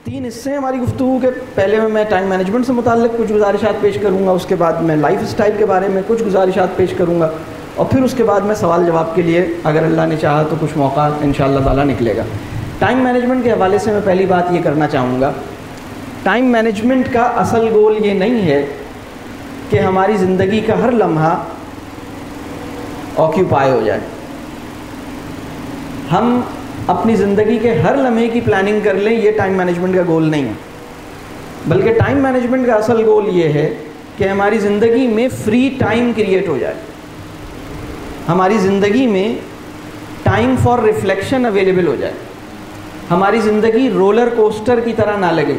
تین حصے ہیں ہماری گفتگو کے. پہلے میں ٹائم مینجمنٹ سے متعلق کچھ گزارشات پیش کروں گا, اس کے بعد میں لائف اسٹائل کے بارے میں کچھ گزارشات پیش کروں گا, اور پھر اس کے بعد میں سوال جواب کے لیے اگر اللہ نے چاہا تو کچھ موقع انشاءاللہ تعالیٰ نکلے گا. ٹائم مینجمنٹ کے حوالے سے میں پہلی بات یہ کرنا چاہوں گا, ٹائم مینجمنٹ کا اصل گول یہ نہیں ہے کہ ہماری زندگی کا ہر لمحہ آکیوپائی ہو جائے, ہم اپنی زندگی کے ہر لمحے کی پلاننگ کر لیں, یہ ٹائم مینجمنٹ کا گول نہیں ہے. بلکہ ٹائم مینجمنٹ کا اصل گول یہ ہے کہ ہماری زندگی میں فری ٹائم کریٹ ہو جائے, ہماری زندگی میں ٹائم فار ریفلیکشن اویلیبل ہو جائے, ہماری زندگی رولر کوسٹر کی طرح نہ لگے.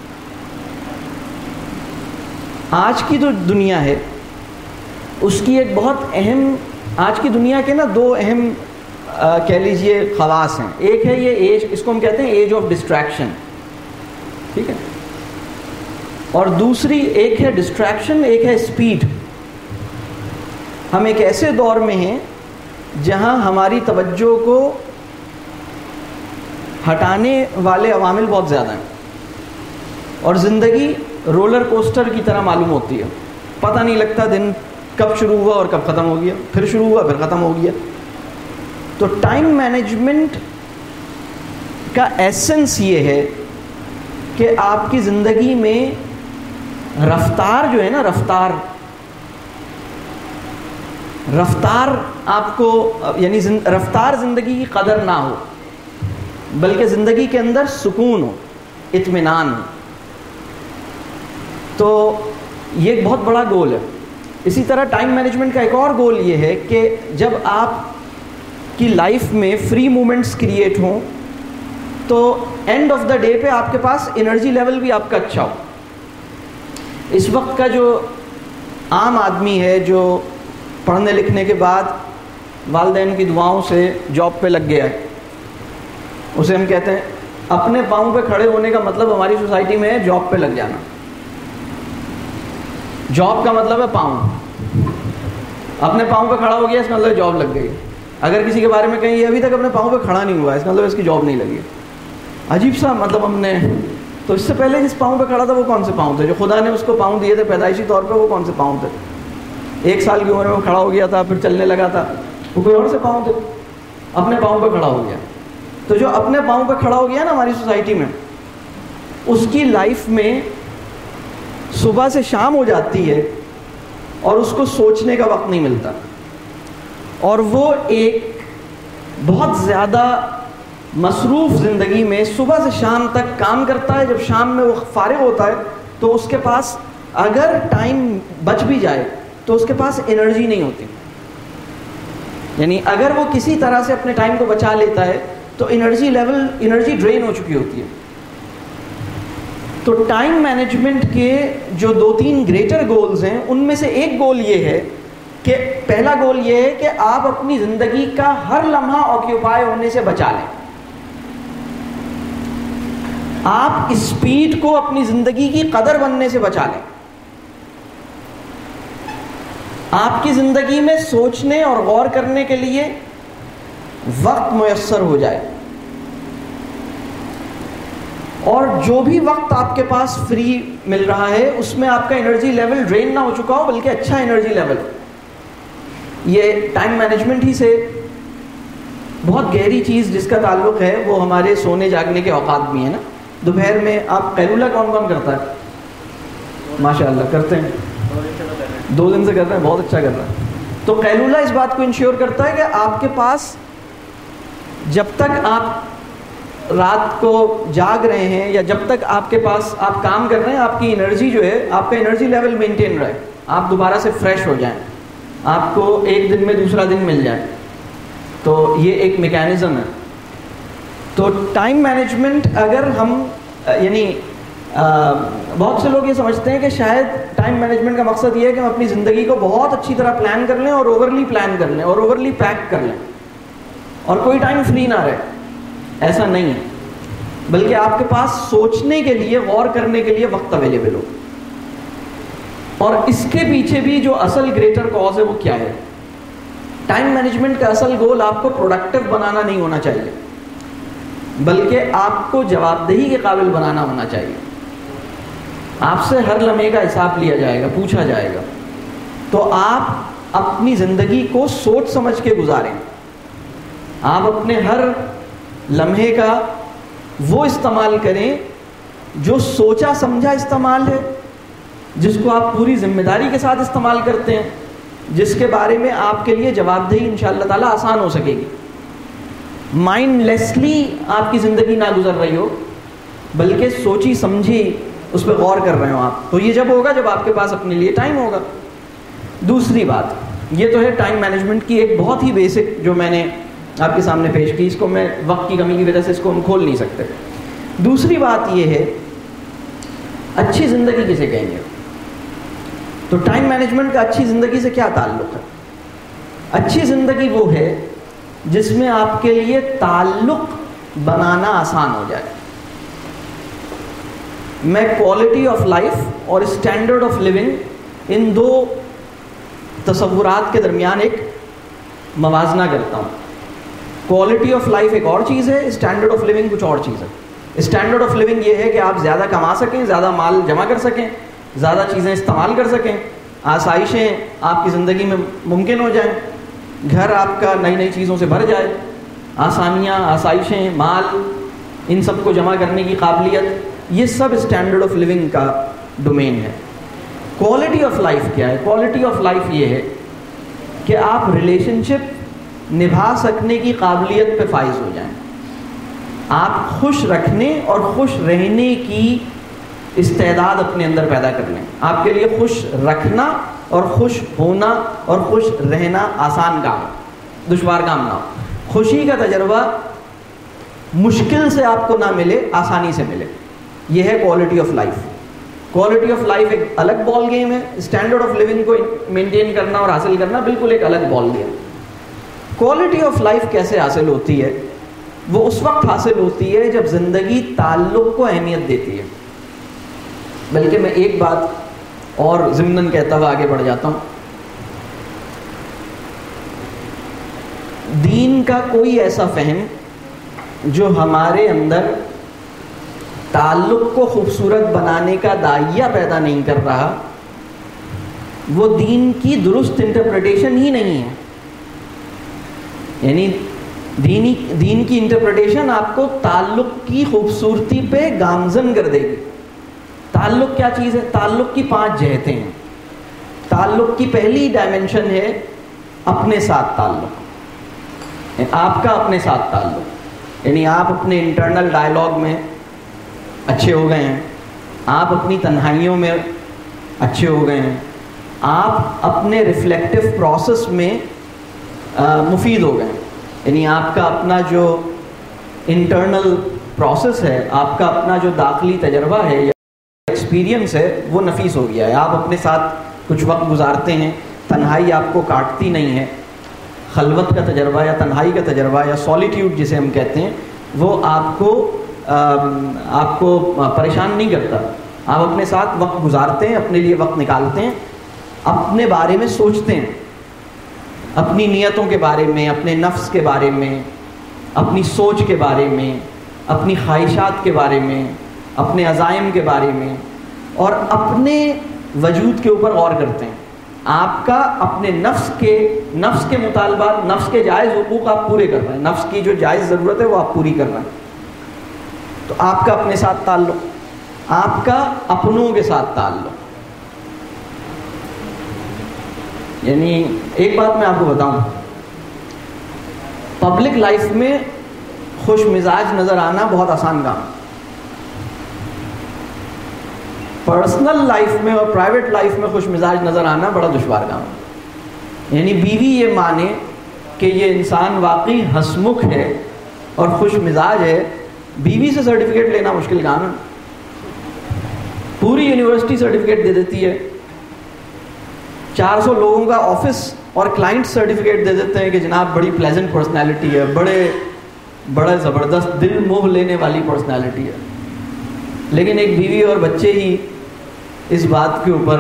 آج کی جو دنیا ہے اس کی ایک بہت اہم, آج کی دنیا کے نا دو اہم کہہ لیجئے خواص ہیں. ایک ہے یہ ایج, اس کو ہم کہتے ہیں ایج آف ڈسٹریکشن, ٹھیک ہے, اور دوسری ایک ہے ڈسٹریکشن, ایک ہے اسپیڈ. ہم ایک ایسے دور میں ہیں جہاں ہماری توجہ کو ہٹانے والے عوامل بہت زیادہ ہیں, اور زندگی رولر کوسٹر کی طرح معلوم ہوتی ہے. پتہ نہیں لگتا دن کب شروع ہوا اور کب ختم ہو گیا, پھر شروع ہوا پھر ختم ہو گیا. تو ٹائم مینجمنٹ کا ایسنس یہ ہے کہ آپ کی زندگی میں رفتار جو ہے نا, رفتار آپ کو, یعنی رفتار زندگی کی قدر نہ ہو, بلکہ زندگی کے اندر سکون ہو, اطمینان ہو. تو یہ ایک بہت بڑا گول ہے. اسی طرح ٹائم مینجمنٹ کا ایک اور گول یہ ہے کہ جب آپ کی لائف میں فری مومنٹس کریٹ ہوں تو اینڈ آف دا ڈے پہ آپ کے پاس انرجی لیول بھی آپ کا اچھا ہو. اس وقت کا جو عام آدمی ہے جو پڑھنے لکھنے کے بعد والدین کی دعاؤں سے جاب پہ لگ گیا ہے, اسے ہم کہتے ہیں اپنے پاؤں پہ کھڑے ہونے کا مطلب ہماری سوسائٹی میں ہے جاب پہ لگ جانا. جاب کا مطلب ہے پاؤں, اپنے پاؤں پہ کھڑا ہو گیا اس کا مطلب جاب لگ گئی. اگر کسی کے بارے میں کہیں یہ ابھی تک اپنے پاؤں پہ کھڑا نہیں ہوا اس کا مطلب اس کی جاب نہیں لگی. عجیب سا مطلب ہم نے, تو اس سے پہلے جس پاؤں پہ کھڑا تھا وہ کون سے پاؤں تھے جو خدا نے اس کو پاؤں دیے تھے پیدائشی طور پہ, وہ کون سے پاؤں تھے؟ 1 سال کی عمر میں وہ کھڑا ہو گیا تھا, پھر چلنے لگا تھا, وہ کوئی اور سے پاؤں تھے, اپنے پاؤں پہ کھڑا ہو گیا. تو جو اپنے پاؤں پہ کھڑا ہو گیا نا ہماری سوسائٹی میں, اس کی لائف میں صبح سے شام ہو جاتی ہے اور اس کو سوچنے کا وقت نہیں ملتا, اور وہ ایک بہت زیادہ مصروف زندگی میں صبح سے شام تک کام کرتا ہے. جب شام میں وہ فارغ ہوتا ہے تو اس کے پاس اگر ٹائم بچ بھی جائے تو اس کے پاس انرجی نہیں ہوتی. یعنی اگر وہ کسی طرح سے اپنے ٹائم کو بچا لیتا ہے تو انرجی ڈرین ہو چکی ہوتی ہے. تو ٹائم مینجمنٹ کے جو 2-3 گریٹر گولز ہیں ان میں سے ایک گول یہ ہے کہ پہلا گول یہ ہے کہ آپ اپنی زندگی کا ہر لمحہ آکیوپائی ہونے سے بچا لیں. آپ اسپیڈ کو اپنی زندگی کی قدر بننے سے بچا لیں. آپ کی زندگی میں سوچنے اور غور کرنے کے لیے وقت میسر ہو جائے, اور جو بھی وقت آپ کے پاس فری مل رہا ہے اس میں آپ کا انرجی لیول ڈرین نہ ہو چکا ہو بلکہ اچھا انرجی لیول. یہ ٹائم مینجمنٹ ہی سے بہت گہری چیز جس کا تعلق ہے وہ ہمارے سونے جاگنے کے اوقات بھی ہیں نا. دوپہر میں آپ قیلولہ کون کون کرتا ہے؟ ماشاء اللہ کرتے ہیں, 2 دن سے کرتے ہیں, بہت اچھا کر رہا ہے. تو قیلولہ اس بات کو انشور کرتا ہے کہ آپ کے پاس جب تک آپ رات کو جاگ رہے ہیں یا جب تک آپ کے پاس آپ کام کر رہے ہیں آپ کی انرجی جو ہے, آپ کا انرجی لیول مینٹین رہے, آپ دوبارہ سے فریش ہو جائیں, آپ کو ایک دن میں دوسرا دن مل جائے. تو یہ ایک میکینزم ہے. تو ٹائم مینجمنٹ اگر ہم یعنی بہت سے لوگ یہ سمجھتے ہیں کہ شاید ٹائم مینجمنٹ کا مقصد یہ ہے کہ ہم اپنی زندگی کو بہت اچھی طرح پلان کر لیں اور اوورلی پلان کر لیں اور اوورلی پیک کر لیں اور کوئی ٹائم فری نہ رہے. ایسا نہیں ہے, بلکہ آپ کے پاس سوچنے کے لیے, غور کرنے کے لیے وقت اویلیبل ہو. اور اس کے پیچھے بھی جو اصل گریٹر کاز ہے وہ کیا ہے؟ ٹائم مینجمنٹ کا اصل گول آپ کو پروڈکٹیو بنانا نہیں ہونا چاہیے. بلکہ آپ کو جواب دہی کے قابل بنانا ہونا چاہیے. آپ سے ہر لمحے کا حساب لیا جائے گا, پوچھا جائے گا. تو آپ اپنی زندگی کو سوچ سمجھ کے گزاریں. آپ اپنے ہر لمحے کا وہ استعمال کریں جو سوچا سمجھا استعمال ہے, جس کو آپ پوری ذمہ داری کے ساتھ استعمال کرتے ہیں, جس کے بارے میں آپ کے لیے جواب دہی انشاءاللہ تعالیٰ آسان ہو سکے گی. مائنڈ لیسلی آپ کی زندگی نہ گزر رہی ہو, بلکہ سوچی سمجھی اس پہ غور کر رہے ہو آپ. تو یہ جب ہوگا جب آپ کے پاس اپنے لیے ٹائم ہوگا. دوسری بات, یہ تو ہے ٹائم مینجمنٹ کی ایک بہت ہی بیسک جو میں نے آپ کے سامنے پیش کی, اس کو میں وقت کی کمی کی وجہ سے اس کو ہم کھول نہیں سکتے. دوسری بات یہ ہے اچھی زندگی کسے کہیں گے. تو ٹائم مینجمنٹ کا اچھی زندگی سے کیا تعلق ہے؟ اچھی زندگی وہ ہے جس میں آپ کے لیے تعلق بنانا آسان ہو جائے. میں کوالٹی آف لائف اور اسٹینڈرڈ آف لیونگ ان دو تصورات کے درمیان ایک موازنہ کرتا ہوں. کوالٹی آف لائف ایک اور چیز ہے, اسٹینڈرڈ آف لیونگ کچھ اور چیز ہے. اسٹینڈرڈ آف لیونگ یہ ہے کہ آپ زیادہ کما سکیں, زیادہ مال جمع کر سکیں, زیادہ چیزیں استعمال کر سکیں, آسائشیں آپ کی زندگی میں ممکن ہو جائیں, گھر آپ کا نئی نئی چیزوں سے بھر جائے, آسانیاں, آسائشیں, مال, ان سب کو جمع کرنے کی قابلیت, یہ سب اسٹینڈرڈ آف لیونگ کا ڈومین ہے. کوالٹی آف لائف کیا ہے؟ کوالٹی آف لائف یہ ہے کہ آپ ریلیشن شپ نبھا سکنے کی قابلیت پہ فائز ہو جائیں. آپ خوش رکھنے اور خوش رہنے کی استعداد اپنے اندر پیدا کر لیں. آپ کے لیے خوش رکھنا اور خوش ہونا اور خوش رہنا آسان کام ہے, دشوار کام نہ ہو. خوشی کا تجربہ مشکل سے آپ کو نہ ملے, آسانی سے ملے. یہ ہے quality of life. Quality of life ایک الگ بال گیم ہے. اسٹینڈرڈ آف لیونگ کو مینٹین کرنا اور حاصل کرنا بالکل ایک الگ ball game. Quality of life کیسے حاصل ہوتی ہے؟ وہ اس وقت حاصل ہوتی ہے جب زندگی تعلق کو اہمیت دیتی ہے. بلکہ میں ایک بات اور ضمناً کہتا ہوا آگے بڑھ جاتا ہوں. دین کا کوئی ایسا فہم جو ہمارے اندر تعلق کو خوبصورت بنانے کا داعیہ پیدا نہیں کر رہا, وہ دین کی درست انٹرپریٹیشن ہی نہیں ہے. یعنی دین کی انٹرپریٹیشن آپ کو تعلق کی خوبصورتی پہ گامزن کر دے گی. تعلق کیا چیز ہے؟ تعلق کی 5 جہتیں ہیں. تعلق کی پہلی ڈائمنشن ہے اپنے ساتھ تعلق, آپ کا اپنے ساتھ تعلق. یعنی آپ اپنے انٹرنل ڈائلاگ میں اچھے ہو گئے ہیں, آپ اپنی تنہائیوں میں اچھے ہو گئے ہیں, آپ اپنے ریفلیکٹیو پروسیس میں مفید ہو گئے ہیں. یعنی آپ کا اپنا جو انٹرنل پروسیس ہے, آپ کا اپنا جو داخلی تجربہ ہے یا ایکسپیرینس ہے, وہ نفیس ہو گیا ہے. آپ اپنے ساتھ کچھ وقت گزارتے ہیں, تنہائی آپ کو کاٹتی نہیں ہے. خلوت کا تجربہ یا تنہائی کا تجربہ یا سولیٹیوڈ جسے ہم کہتے ہیں, وہ آپ کو پریشان نہیں کرتا. آپ اپنے ساتھ وقت گزارتے ہیں, اپنے لیے وقت نکالتے ہیں, اپنے بارے میں سوچتے ہیں, اپنی نیتوں کے بارے میں, اپنے نفس کے بارے میں, اپنی سوچ کے بارے میں, اپنی خواہشات کے بارے میں, اپنے عزائم کے بارے میں, اور اپنے وجود کے اوپر غور کرتے ہیں. آپ کا اپنے نفس کے مطالبات, نفس کے جائز حقوق آپ پورے کر رہے ہیں, نفس کی جو جائز ضرورت ہے وہ آپ پوری کر رہے ہیں. تو آپ کا اپنے ساتھ تعلق, آپ کا اپنوں کے ساتھ تعلق. یعنی ایک بات میں آپ کو بتاؤں, پبلک لائف میں خوش مزاج نظر آنا بہت آسان کام ہے. پرسنل لائف میں اور پرائیویٹ لائف میں خوش مزاج نظر آنا بڑا دشوار کام ہے. یعنی بیوی یہ مانے کہ یہ انسان واقعی ہنسمکھ ہے اور خوش مزاج ہے, بیوی سے سرٹیفکیٹ لینا مشکل کام ہے. پوری یونیورسٹی سرٹیفکیٹ دے دیتی ہے, 400 لوگوں کا آفس اور کلائنٹ سرٹیفکیٹ دے دیتے ہیں کہ جناب بڑی پلیزنٹ پرسنالٹی ہے, بڑے زبردست دل موہ لینے والی پرسنالٹی ہے. لیکن ایک بیوی اور بچے ہی اس بات کے اوپر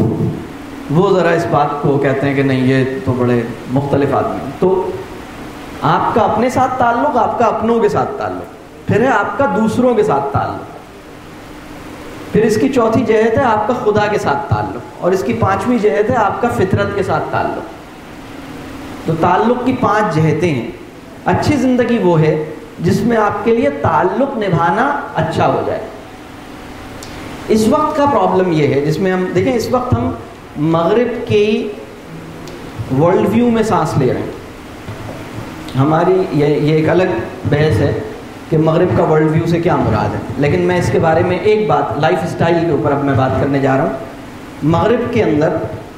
وہ ذرا اس بات کو کہتے ہیں کہ نہیں یہ تو بڑے مختلف آدمی ہیں. تو آپ کا اپنے ساتھ تعلق، آپ کا اپنوں کے ساتھ تعلق، پھر ہے آپ کا دوسروں کے ساتھ تعلق، پھر اس کی چوتھی جہت ہے آپ کا خدا کے ساتھ تعلق، اور اس کی پانچویں جہت ہے آپ کا فطرت کے ساتھ تعلق. تو تعلق کی 5 جہتیں ہیں. اچھی زندگی وہ ہے جس میں آپ کے لیے تعلق نبھانا اچھا ہو جائے. اس وقت کا پرابلم یہ ہے جس میں ہم دیکھیں، اس وقت ہم مغرب کی ورلڈ ویو میں سانس لے رہے ہیں. ہماری یہ ایک الگ بحث ہے کہ مغرب کا ورلڈ ویو سے کیا مراد ہے، لیکن میں اس کے بارے میں ایک بات لائف اسٹائل کے اوپر اب میں بات کرنے جا رہا ہوں. مغرب کے اندر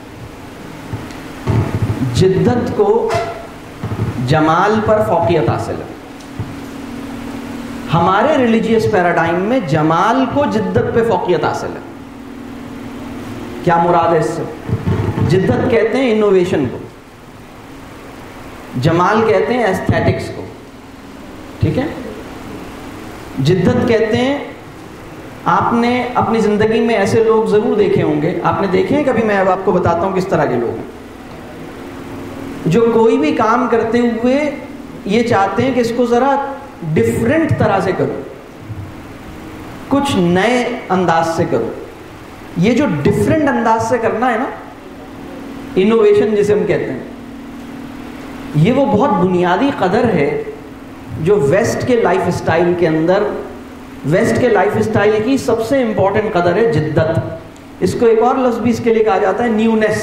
جدت کو جمال پر فوقیت حاصل ہے. ہمارے ریلیجیس پیراڈائم میں جمال کو جدت پہ فوقیت حاصل ہے. کیا مراد ہے اس سے؟ جدت کہتے ہیں انوویشن کو، جمال کہتے ہیں ایستھیٹکس کو. ٹھیک ہے، جدت کہتے ہیں، آپ نے اپنی زندگی میں ایسے لوگ ضرور دیکھے ہوں گے، آپ نے دیکھے ہیں کبھی؟ میں اب آپ کو بتاتا ہوں کس طرح کے لوگ ہیں جو کوئی بھی کام کرتے ہوئے یہ چاہتے ہیں کہ اس کو ذرا ڈفرینٹ طرح سے کرو، کچھ نئے انداز سے کرو. یہ جو ڈفرینٹ انداز سے کرنا ہے نا، انوویشن جسے ہم کہتے ہیں، یہ وہ بہت بنیادی قدر ہے جو ویسٹ کے لائف اسٹائل کے اندر، ویسٹ کے لائف اسٹائل کی سب سے امپورٹنٹ قدر ہے جدت. اس کو ایک اور لفظ بھی اس کے لیے کہا جاتا ہے، نیونیس.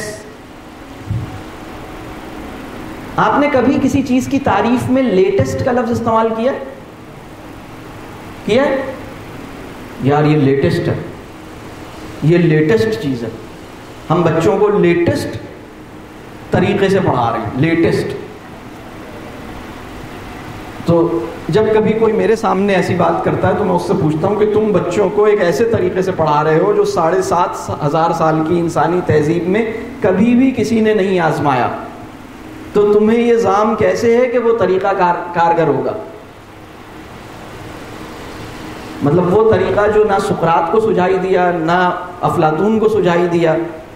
آپ نے کبھی کسی چیز کی تعریف میں لیٹسٹ کا لفظ استعمال کیا ہے؟ یار یہ لیٹسٹ ہے، یہ لیٹسٹ چیز ہے. ہم بچوں کو لیٹسٹ طریقے سے پڑھا رہے ہیں، لیٹسٹ. تو جب کبھی کوئی میرے سامنے ایسی بات کرتا ہے تو میں اس سے پوچھتا ہوں کہ تم بچوں کو ایک ایسے طریقے سے پڑھا رہے ہو جو 7,500 سال کی انسانی تہذیب میں کبھی بھی کسی نے نہیں آزمایا، تو تمہیں یہ زعم کیسے ہے کہ وہ طریقہ کارگر ہوگا؟ مطلب وہ طریقہ جو نہ سقراط کو سجائی دیا، نہ افلاطون کو سجائی دیا،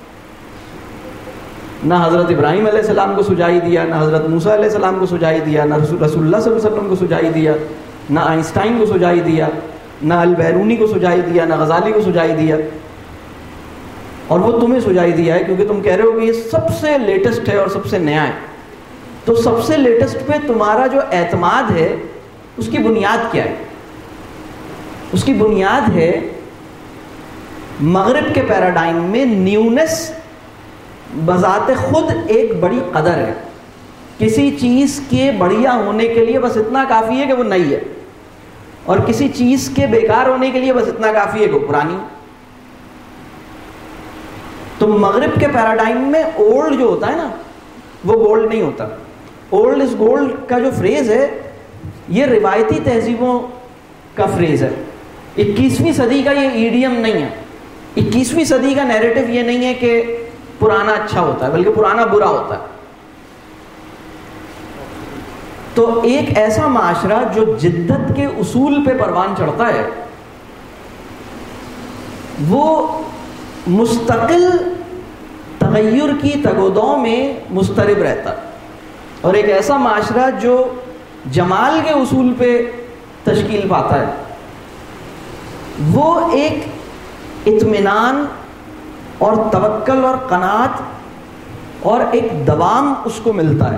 نہ حضرت ابراہیم علیہ السلام کو سجائی دیا، نہ حضرت موسیٰ علیہ السلام کو سجائی دیا، نہ رسول اللہ صلی اللہ علیہ وسلم کو سجائی دیا، نہ آئنسٹائن کو سجائی دیا، نہ البیرونی کو سجائی دیا، نہ غزالی کو سجائی دیا. اور وہ تمہیں سجائی دیا ہے کیونکہ تم کہہ رہے ہو کہ یہ سب سے لیٹسٹ ہے اور سب سے نیا ہے. تو سب سے لیٹسٹ پہ تمہارا جو اعتماد ہے اس کی بنیاد کیا ہے؟ اس کی بنیاد ہے مغرب کے پیراڈائم میں نیونیس بذات خود ایک بڑی قدر ہے. کسی چیز کے بڑھیا ہونے کے لیے بس اتنا کافی ہے کہ وہ نئی ہے، اور کسی چیز کے بیکار ہونے کے لیے بس اتنا کافی ہے کہ وہ پرانی. تو مغرب کے پیراڈائم میں اولڈ جو ہوتا ہے نا وہ گولڈ نہیں ہوتا. اولڈ از گولڈ کا جو فریز ہے یہ روایتی تہذیبوں کا فریز ہے. 21ویں صدی کا یہ ایڈیم نہیں ہے. 21ویں صدی کا نیریٹو یہ نہیں ہے کہ پرانا اچھا ہوتا ہے، بلکہ پرانا برا ہوتا ہے. تو ایک ایسا معاشرہ جو جدت کے اصول پہ پروان چڑھتا ہے وہ مستقل تغیر کی تگودوں میں مضطرب رہتا ہے. اور ایک ایسا معاشرہ جو جمال کے اصول پہ تشکیل پاتا ہے وہ ایک اطمینان اور توکل اور قناعت اور ایک دوام اس کو ملتا ہے،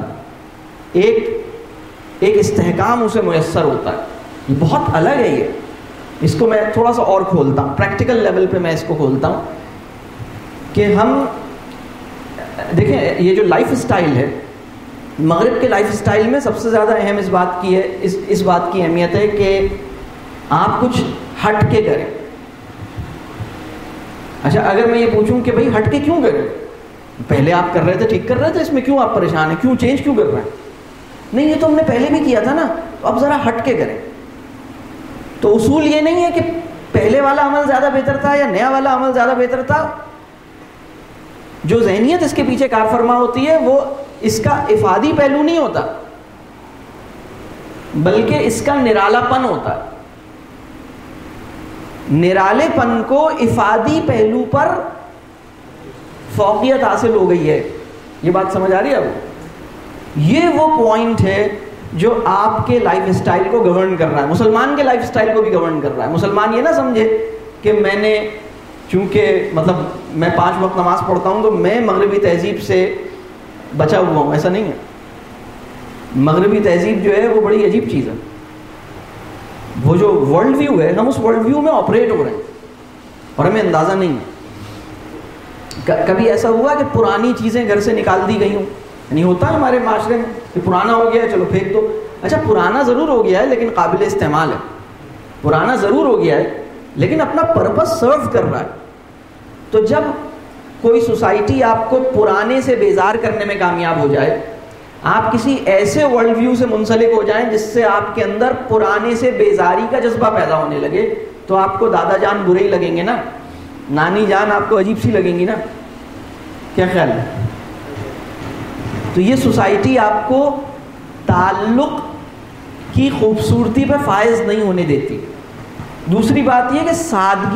ایک استحکام اسے میسر ہوتا ہے. یہ بہت الگ ہے. یہ اس کو میں تھوڑا سا اور کھولتا ہوں، پریکٹیکل لیول پہ میں اس کو کھولتا ہوں کہ ہم دیکھیں یہ جو لائف اسٹائل ہے مغرب کے لائف اسٹائل میں سب سے زیادہ اہم اس بات کی ہے، اس بات کی اہمیت ہے کہ آپ کچھ ہٹ کے کریں. اچھا اگر میں یہ پوچھوں کہ بھائی ہٹ کے کیوں کریں؟ پہلے آپ کر رہے تھے، ٹھیک کر رہے تھے، اس میں کیوں آپ پریشان ہیں، کیوں چینج کیوں کر رہے ہیں؟ نہیں یہ تو ہم نے پہلے بھی کیا تھا نا، تو اب ذرا ہٹ کے کریں. تو اصول یہ نہیں ہے کہ پہلے والا عمل زیادہ بہتر تھا یا نیا والا عمل زیادہ بہتر تھا. جو ذہنیت اس کے پیچھے کار فرما ہوتی ہے وہ اس کا افادی پہلو نہیں ہوتا بلکہ اس کا نرالا پن ہوتا ہے. نرالے پن کو افادی پہلو پر فوقیت حاصل ہو گئی ہے. یہ بات سمجھ آ رہی ہے آپ کو؟ یہ وہ پوائنٹ ہے جو آپ کے لائف اسٹائل کو گورن کر رہا ہے, مسلمان کے لائف اسٹائل کو بھی گورن کر رہا ہے. مسلمان یہ نہ سمجھے کہ میں نے, چونکہ مطلب میں 5 وقت نماز پڑھتا ہوں تو میں مغربی تہذیب سے بچا ہوا ہوں, ایسا نہیں ہے. مغربی تہذیب جو ہے وہ بڑی عجیب چیز ہے. وہ جو ورلڈ ویو ہے, ہم اس ورلڈ ویو میں آپریٹ ہو رہے ہیں اور ہمیں اندازہ نہیں ہے. کبھی ایسا ہوا کہ پرانی چیزیں گھر سے نکال دی گئی ہوں؟ نہیں ہوتا ہے ہمارے معاشرے میں کہ پرانا ہو گیا ہے چلو پھینک دو. اچھا پرانا ضرور ہو گیا ہے لیکن قابل استعمال ہے. پرانا ضرور ہو گیا ہے لیکن اپنا پرپس سرو کر رہا ہے. تو جب کوئی سوسائٹی آپ کو پرانے سے بیزار کرنے میں کامیاب ہو جائے, آپ کسی ایسے ورلڈ ویو سے منسلک ہو جائیں جس سے آپ کے اندر پرانے سے بیزاری کا جذبہ پیدا ہونے لگے, تو آپ کو دادا جان برے ہی لگیں گے نا, نانی جان آپ کو عجیب سی لگیں گی نا. کیا خیال ہے؟ تو یہ سوسائٹی آپ کو تعلق کی خوبصورتی پہ فائز نہیں ہونے دیتی. دوسری بات یہ کہ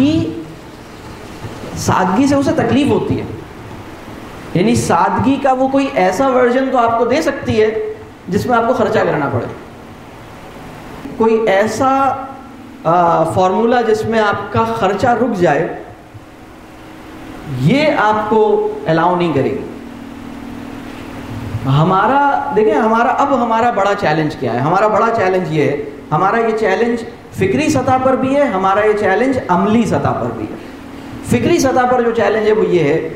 سادگی سے اسے تکلیف ہوتی ہے. یعنی سادگی کا وہ کوئی ایسا ورژن تو آپ کو دے سکتی ہے جس میں آپ کو خرچہ کرنا پڑے, کوئی ایسا فارمولا جس میں آپ کا خرچہ رک جائے, یہ آپ کو الاؤ نہیں کرے گی. ہمارا بڑا چیلنج کیا ہے؟ ہمارا بڑا چیلنج یہ ہے, ہمارا یہ چیلنج فکری سطح پر بھی ہے, ہمارا یہ چیلنج عملی سطح پر بھی ہے. فکری سطح پر جو چیلنج ہے وہ یہ ہے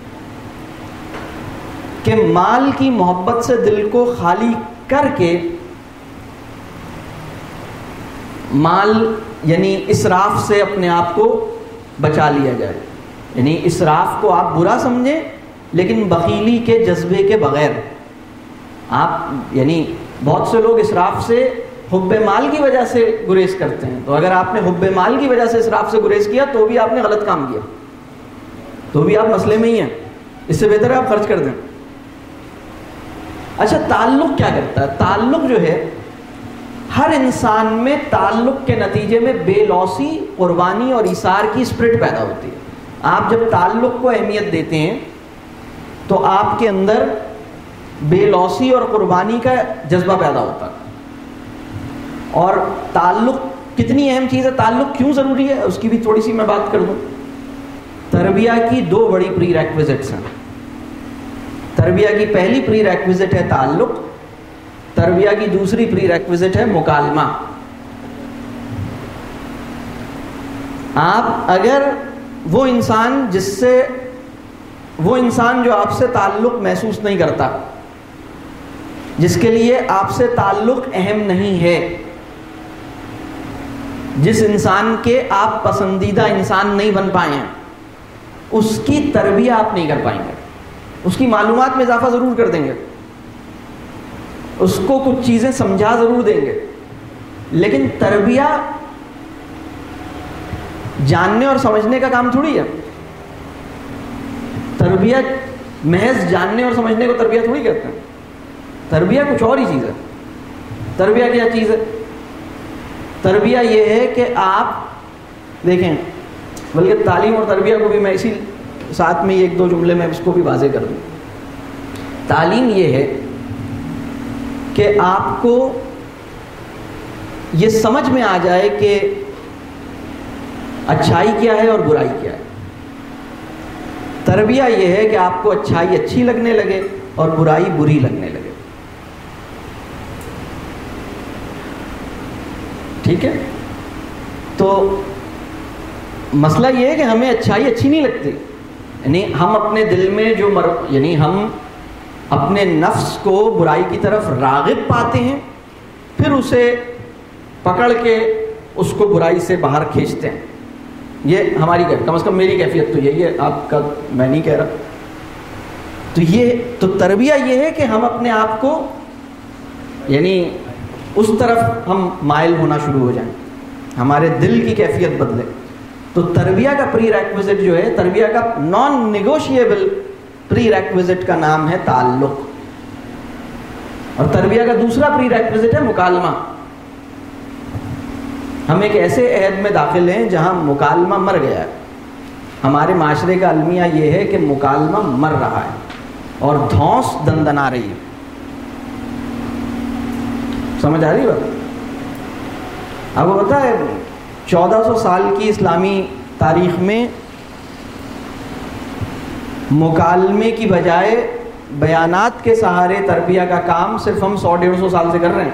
کہ مال کی محبت سے دل کو خالی کر کے, مال یعنی اسراف سے اپنے آپ کو بچا لیا جائے. یعنی اسراف کو آپ برا سمجھیں لیکن بخیلی کے جذبے کے بغیر. آپ یعنی بہت سے لوگ اسراف سے حب مال کی وجہ سے گریز کرتے ہیں, تو اگر آپ نے حب مال کی وجہ سے اسراف سے گریز کیا تو بھی آپ نے غلط کام کیا, تو بھی آپ مسئلے میں ہی ہیں. اس سے بہتر ہے آپ خرچ کر دیں. اچھا تعلق کیا کرتا ہے؟ تعلق جو ہے ہر انسان میں تعلق کے نتیجے میں بے لوثی, قربانی اور ایثار کی اسپرٹ پیدا ہوتی ہے. آپ جب تعلق کو اہمیت دیتے ہیں تو آپ کے اندر بے لوثی اور قربانی کا جذبہ پیدا ہوتا ہے. اور تعلق کتنی اہم چیز ہے, تعلق کیوں ضروری ہے, اس کی بھی تھوڑی سی میں بات کر دوں. تربیہ کی 2 بڑی پری ریکویزٹس ہیں. تربیہ کی پہلی پری ریکویزٹ ہے تعلق, تربیہ کی دوسری پری ریکویزٹ ہے مکالمہ. آپ اگر وہ انسان جو آپ سے تعلق محسوس نہیں کرتا, جس کے لیے آپ سے تعلق اہم نہیں ہے, جس انسان کے آپ پسندیدہ انسان نہیں بن پائے ہیں, اس کی تربیہ آپ نہیں کر پائیں گے. اس کی معلومات میں اضافہ ضرور کر دیں گے, اس کو کچھ چیزیں سمجھا ضرور دیں گے, لیکن تربیہ جاننے اور سمجھنے کا کام تھوڑی ہے. تربیہ محض جاننے اور سمجھنے کو تربیہ تھوڑی کہتے ہیں. تربیہ کچھ اور ہی چیز ہے. تربیہ کیا چیز ہے؟ تربیہ یہ ہے کہ آپ دیکھیں, بلکہ تعلیم اور تربیہ کو بھی میں اسی ساتھ میں 1-2 جملے میں اس کو بھی واضح کر دوں. تعلیم یہ ہے کہ آپ کو یہ سمجھ میں آ جائے کہ اچھائی کیا ہے اور برائی کیا ہے. تربیہ یہ ہے کہ آپ کو اچھائی اچھی لگنے لگے اور برائی بری لگنے لگے. ٹھیک ہے؟ تو مسئلہ یہ ہے کہ ہمیں اچھائی اچھی نہیں لگتی, یعنی ہم اپنے دل میں جو یعنی ہم اپنے نفس کو برائی کی طرف راغب پاتے ہیں, پھر اسے پکڑ کے اس کو برائی سے باہر کھینچتے ہیں. یہ ہماری کم از کم میری کیفیت تو یہی ہے, آپ کا میں نہیں کہہ رہا. تو تربیہ یہ ہے کہ ہم اپنے آپ کو یعنی اس طرف ہم مائل ہونا شروع ہو جائیں, ہمارے دل کی کیفیت بدلے. تو تربیہ کا پری ریکویزٹ جو ہے, تربیہ کا نان نیگوشیبل پری ریکویزٹ کا نام ہے تعلق. اور تربیہ کا دوسرا پری ریکویزٹ ہے مکالمہ. ہم ایک ایسے عہد میں داخل ہیں جہاں مکالمہ مر گیا ہے. ہمارے معاشرے کا المیہ یہ ہے کہ مکالمہ مر رہا ہے اور دھونس دندنا رہی ہے. سمجھ آ رہی بات؟ آپ کو پتا ہے 1400 سال کی اسلامی تاریخ میں مکالمے کی بجائے بیانات کے سہارے تربیہ کا کام صرف ہم 100-150 سال سے کر رہے ہیں.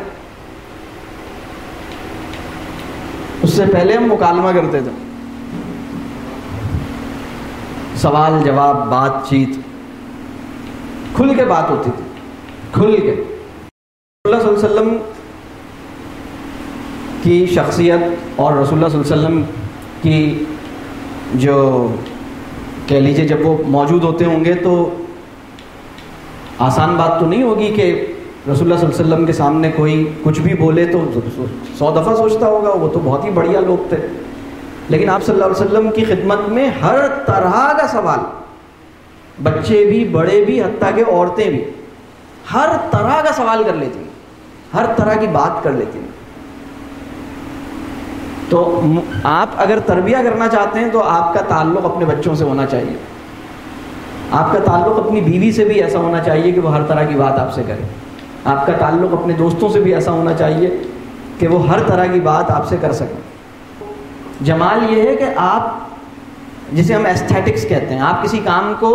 اس سے پہلے ہم مکالمہ کرتے تھے، سوال جواب، بات چیت، کھل کے بات ہوتی تھی، کھل کے. رسول اللہ صلی اللہ علیہ وسلم کی شخصیت اور رسول اللہ صلی اللہ علیہ وسلم کی جو کہہ لیجیے جب وہ موجود ہوتے ہوں گے تو آسان بات تو نہیں ہوگی کہ رسول اللہ صلی اللہ علیہ وسلم کے سامنے کوئی کچھ بھی بولے تو 100 دفعہ سوچتا ہوگا. وہ تو بہت ہی بڑھیا لوگ تھے، لیکن آپ صلی اللہ علیہ وسلم کی خدمت میں ہر طرح کا سوال، بچے بھی بڑے بھی حتیٰ کہ عورتیں بھی ہر طرح کا سوال کر لیتی ہیں، ہر طرح کی بات کر لیتی ہیں. تو آپ اگر تربیہ کرنا چاہتے ہیں تو آپ کا تعلق اپنے بچوں سے ہونا چاہیے، آپ کا تعلق اپنی بیوی سے بھی ایسا ہونا چاہیے کہ وہ ہر طرح کی بات آپ سے کرے، آپ کا تعلق اپنے دوستوں سے بھی ایسا ہونا چاہیے کہ وہ ہر طرح کی بات آپ سے کر سکیں. جمال یہ ہے کہ آپ، جسے ہم ایستھیٹکس کہتے ہیں، آپ کسی کام کو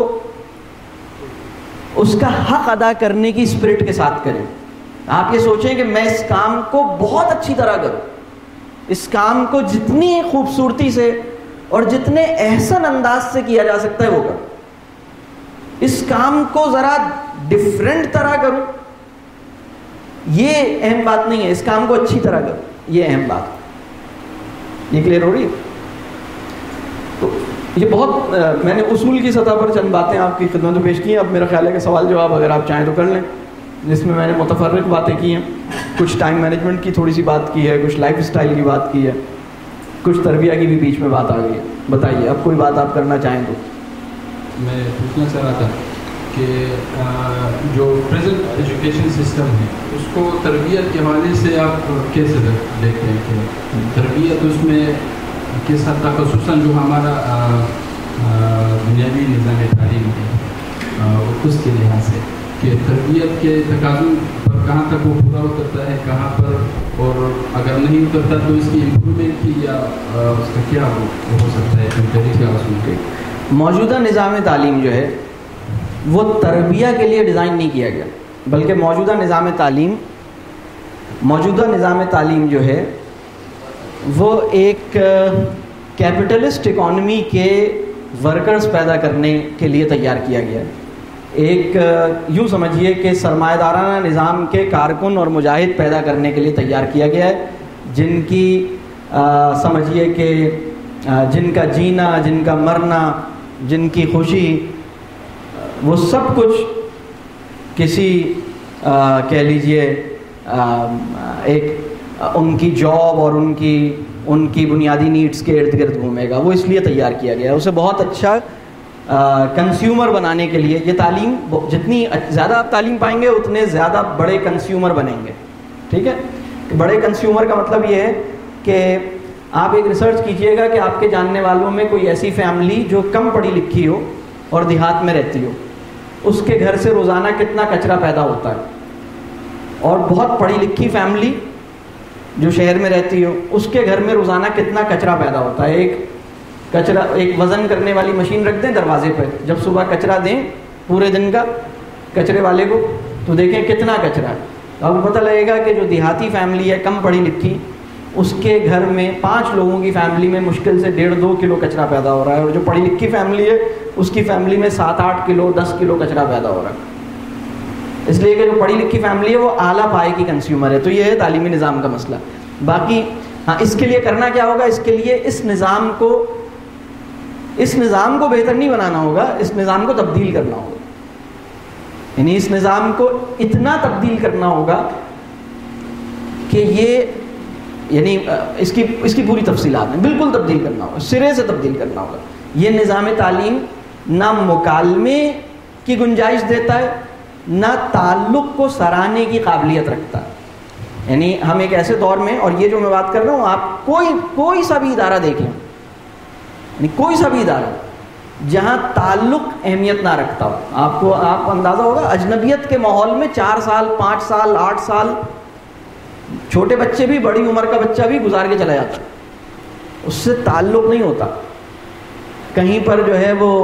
اس کا حق ادا کرنے کی اسپرٹ کے ساتھ کریں. آپ یہ سوچیں کہ میں اس کام کو بہت اچھی طرح کروں، اس کام کو جتنی خوبصورتی سے اور جتنے احسن انداز سے کیا جا سکتا ہے وہ کروں، اس کام کو ذرا ڈفرینٹ طرح کروں. یہ اہم بات نہیں ہے، اس کام کو اچھی طرح کروں، یہ اہم بات. یہ کلیئر ہو رہی ہے؟ تو یہ بہت میں نے اصول کی سطح پر چند باتیں آپ کی خدمت میں پیش کی ہیں. اب میرا خیال ہے کہ سوال جواب اگر آپ چاہیں تو کر لیں، جس میں نے متفرق باتیں کی ہیں. کچھ ٹائم مینجمنٹ کی تھوڑی سی بات کی ہے، کچھ لائف اسٹائل کی بات کی ہے، کچھ تربیہ کی بھی بیچ میں بات آ گئی ہے. بتائیے اب کوئی بات آپ کرنا چاہیں تو. میں پوچھنا چاہ رہا تھا کہ جو پریزنٹ ایجوکیشن سسٹم ہے اس کو تربیت کے حوالے سے آپ کیسے دیکھتے ہیں کہ تربیت اس میں کس حد تک، خصوصاً جو ہمارا بنیادی نظام تعلیم ہے اس کے لحاظ سے کہ تربیت کے تقاضوں پر کہاں تک وہ پورا اترتا ہے، کہاں پر، اور اگر نہیں اترتا تو اس کی امپرومنٹ کی یا اس کا کیا ہو سکتا ہے طریقہ اصول کے. موجودہ نظام تعلیم جو ہے وہ تربیہ کے لیے ڈیزائن نہیں کیا گیا، بلکہ موجودہ نظام تعلیم جو ہے وہ ایک کیپٹلسٹ اکانومی کے ورکرز پیدا کرنے کے لیے تیار کیا گیا ہے. ایک یوں سمجھیے کہ سرمایہ دارانہ نظام کے کارکن اور مجاہد پیدا کرنے کے لیے تیار کیا گیا ہے، جن کی سمجھیے کہ جن کا جینا، جن کا مرنا، جن کی خوشی، وہ سب کچھ کسی کہہ لیجئے ایک ان کی جاب اور ان کی بنیادی نیڈز کے ارد گرد گھومے گا. وہ اس لیے تیار کیا گیا ہے، اسے بہت اچھا کنزیومر بنانے کے لیے. یہ تعلیم، جتنی زیادہ آپ تعلیم پائیں گے اتنے زیادہ بڑے کنزیومر بنیں گے. ٹھیک ہے؟ بڑے کنزیومر کا مطلب یہ ہے کہ آپ ایک ریسرچ کیجئے گا کہ آپ کے جاننے والوں میں کوئی ایسی فیملی جو کم پڑھی لکھی ہو اور دیہات میں رہتی ہو، اس کے گھر سے روزانہ کتنا کچرا پیدا ہوتا ہے، اور بہت پڑھی لکھی فیملی جو شہر میں رہتی ہو اس کے گھر میں روزانہ کتنا کچرا پیدا ہوتا ہے. ایک وزن کرنے والی مشین رکھ دیں دروازے پہ، جب صبح کچرا دیں پورے دن کا کچرے والے کو تو دیکھیں کتنا کچرا ہے. آپ کو پتہ لگے گا کہ جو دیہاتی فیملی ہے کم پڑھی لکھی، اس کے گھر میں 5 لوگوں کی فیملی میں مشکل سے 1.5-2 کلو کچرا پیدا ہو رہا ہے، اور جو پڑھی لکھی فیملی ہے اس کی فیملی میں 7-8 کلو 10 کلو کچرا پیدا ہو رہا ہے. اس لیے کہ جو پڑھی لکھی فیملی ہے وہ اعلیٰ پائے کی کنزیومر ہے. تو یہ ہے تعلیمی نظام کا مسئلہ. باقی ہاں، اس کے لیے کرنا کیا ہوگا؟ اس کے لیے اس نظام کو بہتر نہیں بنانا ہوگا، اس نظام کو تبدیل کرنا ہوگا. یعنی اس نظام کو اتنا تبدیل کرنا ہوگا کہ یہ، یعنی اس کی پوری تفصیلات ہیں، بالکل تبدیل کرنا ہوگا، سرے سے تبدیل کرنا ہوگا. یہ نظام تعلیم نہ مکالمے کی گنجائش دیتا ہے، نہ تعلق کو سراہنے کی قابلیت رکھتا ہے. یعنی ہم ایک ایسے دور میں، اور یہ جو میں بات کر رہا ہوں، آپ کوئی سا بھی ادارہ دیکھ لیں، یعنی کوئی سا بھی ادارہ جہاں تعلق اہمیت نہ رکھتا ہو، آپ اندازہ ہوگا اجنبیت کے ماحول میں 4 سال 5 سال 8 سال چھوٹے بچے بھی, بڑی عمر کا بچہ بھی گزار کے چلا جاتا ہے, اس سے تعلق نہیں ہوتا. کہیں پر جو ہے وہ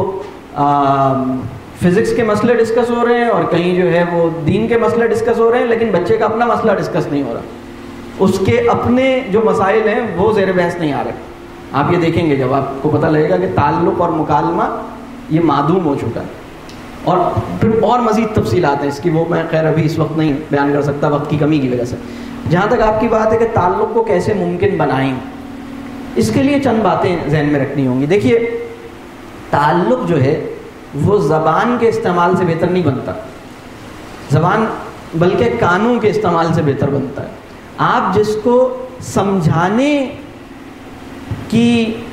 فزکس کے مسئلے ڈسکس ہو رہے ہیں اور کہیں جو ہے وہ دین کے مسئلے ڈسکس ہو رہے ہیں, لیکن بچے کا اپنا مسئلہ ڈسکس نہیں ہو رہا, اس کے اپنے جو مسائل ہیں وہ زیر بحث نہیں آ رہے. آپ یہ دیکھیں گے جب آپ کو پتہ لگے گا کہ تعلق اور مکالمہ یہ معدوم ہو چکا ہے. اور پھر اور مزید تفصیلات ہیں اس کی, وہ میں خیر ابھی اس وقت نہیں بیان کر سکتا وقت کی کمی کی وجہ سے. جہاں تک آپ کی بات ہے کہ تعلق کو کیسے ممکن بنائیں, اس کے لیے چند باتیں ذہن میں رکھنی ہوں گی. دیکھیے, تعلق جو ہے وہ زبان کے استعمال سے بہتر نہیں بنتا, زبان بلکہ کانوں کے استعمال سے بہتر بنتا ہے. آپ جس کو سمجھانے کی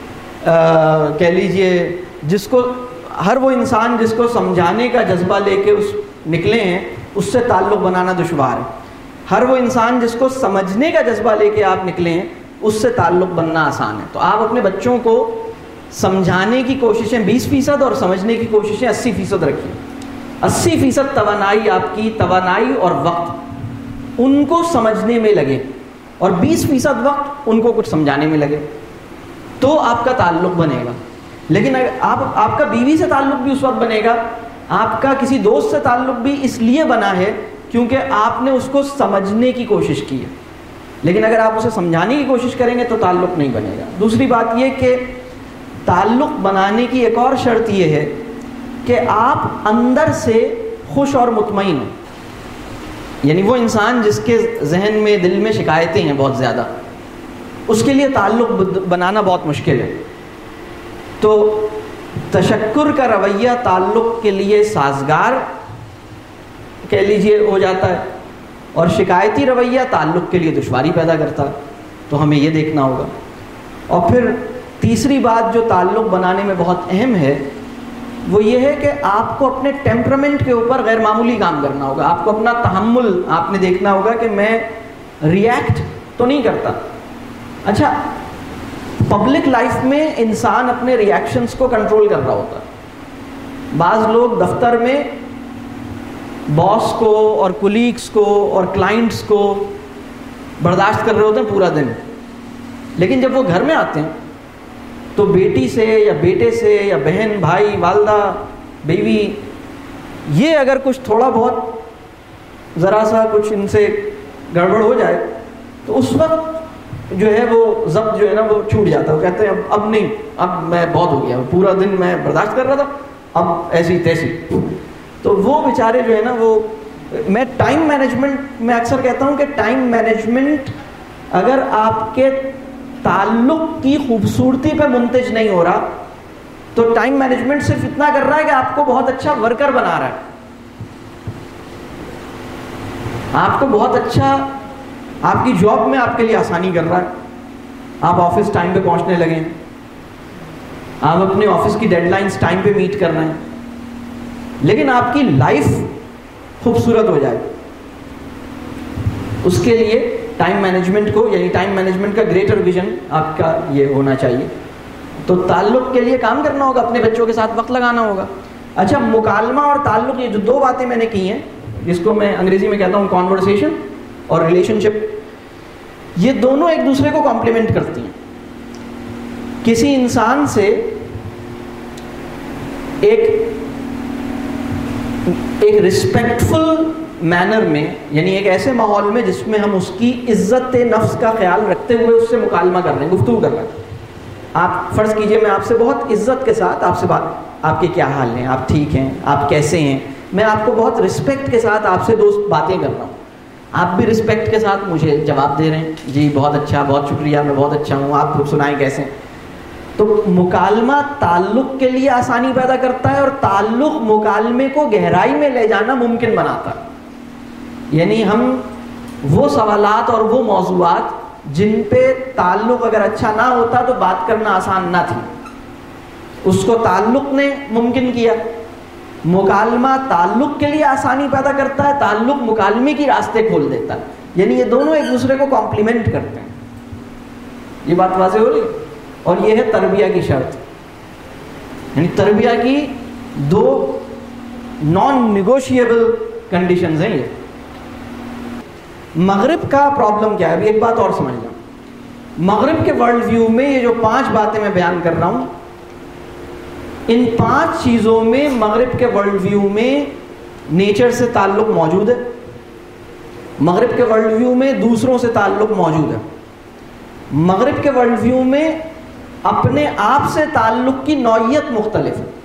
کہہ لیجئے, جس کو ہر وہ انسان جس کو سمجھانے کا جذبہ لے کے نکلے ہیں, اس سے تعلق بنانا دشوار ہے. ہر وہ انسان جس کو سمجھنے کا جذبہ لے کے آپ نکلے ہیں, اس سے تعلق بننا آسان ہے. تو آپ اپنے بچوں کو سمجھانے کی کوششیں 20% اور سمجھنے کی کوششیں 80% رکھیے. 80% توانائی, آپ کی توانائی اور وقت ان کو سمجھنے میں لگے, اور 20% وقت ان کو کچھ سمجھانے میں لگے, تو آپ کا تعلق بنے گا. لیکن آپ کا بیوی سے تعلق بھی اس وقت بنے گا, آپ کا کسی دوست سے تعلق بھی اس لیے بنا ہے کیونکہ آپ نے اس کو سمجھنے کی کوشش کی ہے. لیکن اگر آپ اسے سمجھانے کی کوشش کریں گے تو تعلق نہیں بنے گا. دوسری بات یہ کہ تعلق بنانے کی ایک اور شرط یہ ہے کہ آپ اندر سے خوش اور مطمئن ہوں. یعنی وہ انسان جس کے ذہن میں, دل میں شکایتیں ہیں بہت زیادہ, اس کے لیے تعلق بنانا بہت مشکل ہے. تو تشکر کا رویہ تعلق کے لیے سازگار کہہ لیجئے ہو جاتا ہے, اور شکایتی رویہ تعلق کے لیے دشواری پیدا کرتا ہے. تو ہمیں یہ دیکھنا ہوگا. اور پھر تیسری بات جو تعلق بنانے میں بہت اہم ہے وہ یہ ہے کہ آپ کو اپنے ٹیمپرامنٹ کے اوپر غیر معمولی کام کرنا ہوگا. آپ کو اپنا تحمل آپ نے دیکھنا ہوگا کہ میں ریئیکٹ تو نہیں کرتا. اچھا, پبلک لائف میں انسان اپنے ریئیکشنز کو کنٹرول کر رہا ہوتا ہے. بعض لوگ دفتر میں باس کو اور کولیگس کو اور کلائنٹس کو برداشت کر رہے ہوتے ہیں پورا دن, لیکن جب وہ گھر میں آتے ہیں تو بیٹی سے یا بیٹے سے یا بہن, بھائی, والدہ, بیوی, یہ اگر کچھ تھوڑا بہت ذرا سا کچھ ان سے گڑبڑ ہو جائے تو اس وقت جو ہے وہ ضبط جو ہے نا وہ چھوٹ جاتا ہے. وہ کہتے ہیں اب نہیں, اب میں بہت ہو گیا, پورا دن میں برداشت کر رہا تھا, اب ایسی تیسی. تو وہ بیچارے جو ہے نا وہ, میں ٹائم مینجمنٹ میں اکثر کہتا ہوں کہ ٹائم مینجمنٹ اگر آپ کے تعلق کی خوبصورتی پہ منتج نہیں ہو رہا تو ٹائم مینجمنٹ صرف اتنا کر رہا ہے کہ آپ کو بہت اچھا ورکر بنا رہا ہے, آپ کو بہت اچھا آپ کی جاب میں آپ کے لیے آسانی کر رہا ہے. آپ آفس ٹائم پہ پہنچنے لگے ہیں, آپ اپنے آفس کی ڈیڈ لائنز ٹائم پہ میٹ کر رہے ہیں, لیکن آپ کی لائف خوبصورت ہو جائے اس کے لیے ٹائم مینجمنٹ کو, یعنی ٹائم مینجمنٹ کا گریٹر ویژن آپ کا یہ ہونا چاہیے. تو تعلق کے لیے کام کرنا ہوگا, اپنے بچوں کے ساتھ وقت لگانا ہوگا. اچھا, مکالمہ اور تعلق, یہ جو دو باتیں میں نے کی ہیں جس کو میں انگریزی میں کہتا ہوں کانورسیشن اور ریلیشن شپ, یہ دونوں ایک دوسرے کو کمپلیمنٹ کرتی ہیں. کسی انسان سے ایک رسپیکٹفل مینر میں, یعنی ایک ایسے ماحول میں جس میں ہم اس کی عزت نفس کا خیال رکھتے ہوئے اس سے مکالمہ کر رہے ہیں, گفتگو کر رہے ہیں. آپ فرض کیجئے میں آپ سے بہت عزت کے ساتھ آپ سے بات, آپ کے کیا حال ہیں, آپ ٹھیک ہیں, آپ کیسے ہیں, میں آپ کو بہت رسپیکٹ کے ساتھ آپ سے دوست باتیں کر رہا ہوں, آپ بھی رسپیکٹ کے ساتھ مجھے جواب دے رہے ہیں, جی بہت اچھا, بہت شکریہ, میں بہت اچھا ہوں, آپ لوگ سنائیں کیسے ہیں. تو مکالمہ تعلق کے لیے آسانی پیدا کرتا ہے اور تعلق مکالمے کو گہرائی میں لے جانا ممکن بناتا ہے. یعنی ہم وہ سوالات اور وہ موضوعات جن پہ تعلق اگر اچھا نہ ہوتا تو بات کرنا آسان نہ تھی, اس کو تعلق نے ممکن کیا. مکالمہ تعلق کے لیے آسانی پیدا کرتا ہے, تعلق مکالمے کی راستے کھول دیتا ہے. یعنی یہ دونوں ایک دوسرے کو کمپلیمنٹ کرتے ہیں. یہ بات واضح ہو رہی ہے. اور یہ ہے تربیہ کی شرط, یعنی تربیہ کی دو نان نیگوشیبل کنڈیشنز ہیں یہ. مغرب کا پرابلم کیا ہے؟ ابھی ایک بات اور سمجھ لیں. مغرب کے ورلڈ ویو میں یہ جو 5 باتیں میں بیان کر رہا ہوں، ان 5 چیزوں میں مغرب کے ورلڈ ویو میں نیچر سے تعلق موجود ہے، مغرب کے ورلڈ ویو میں دوسروں سے تعلق موجود ہے، مغرب کے ورلڈ ویو میں اپنے آپ سے تعلق کی نوعیت مختلف ہے،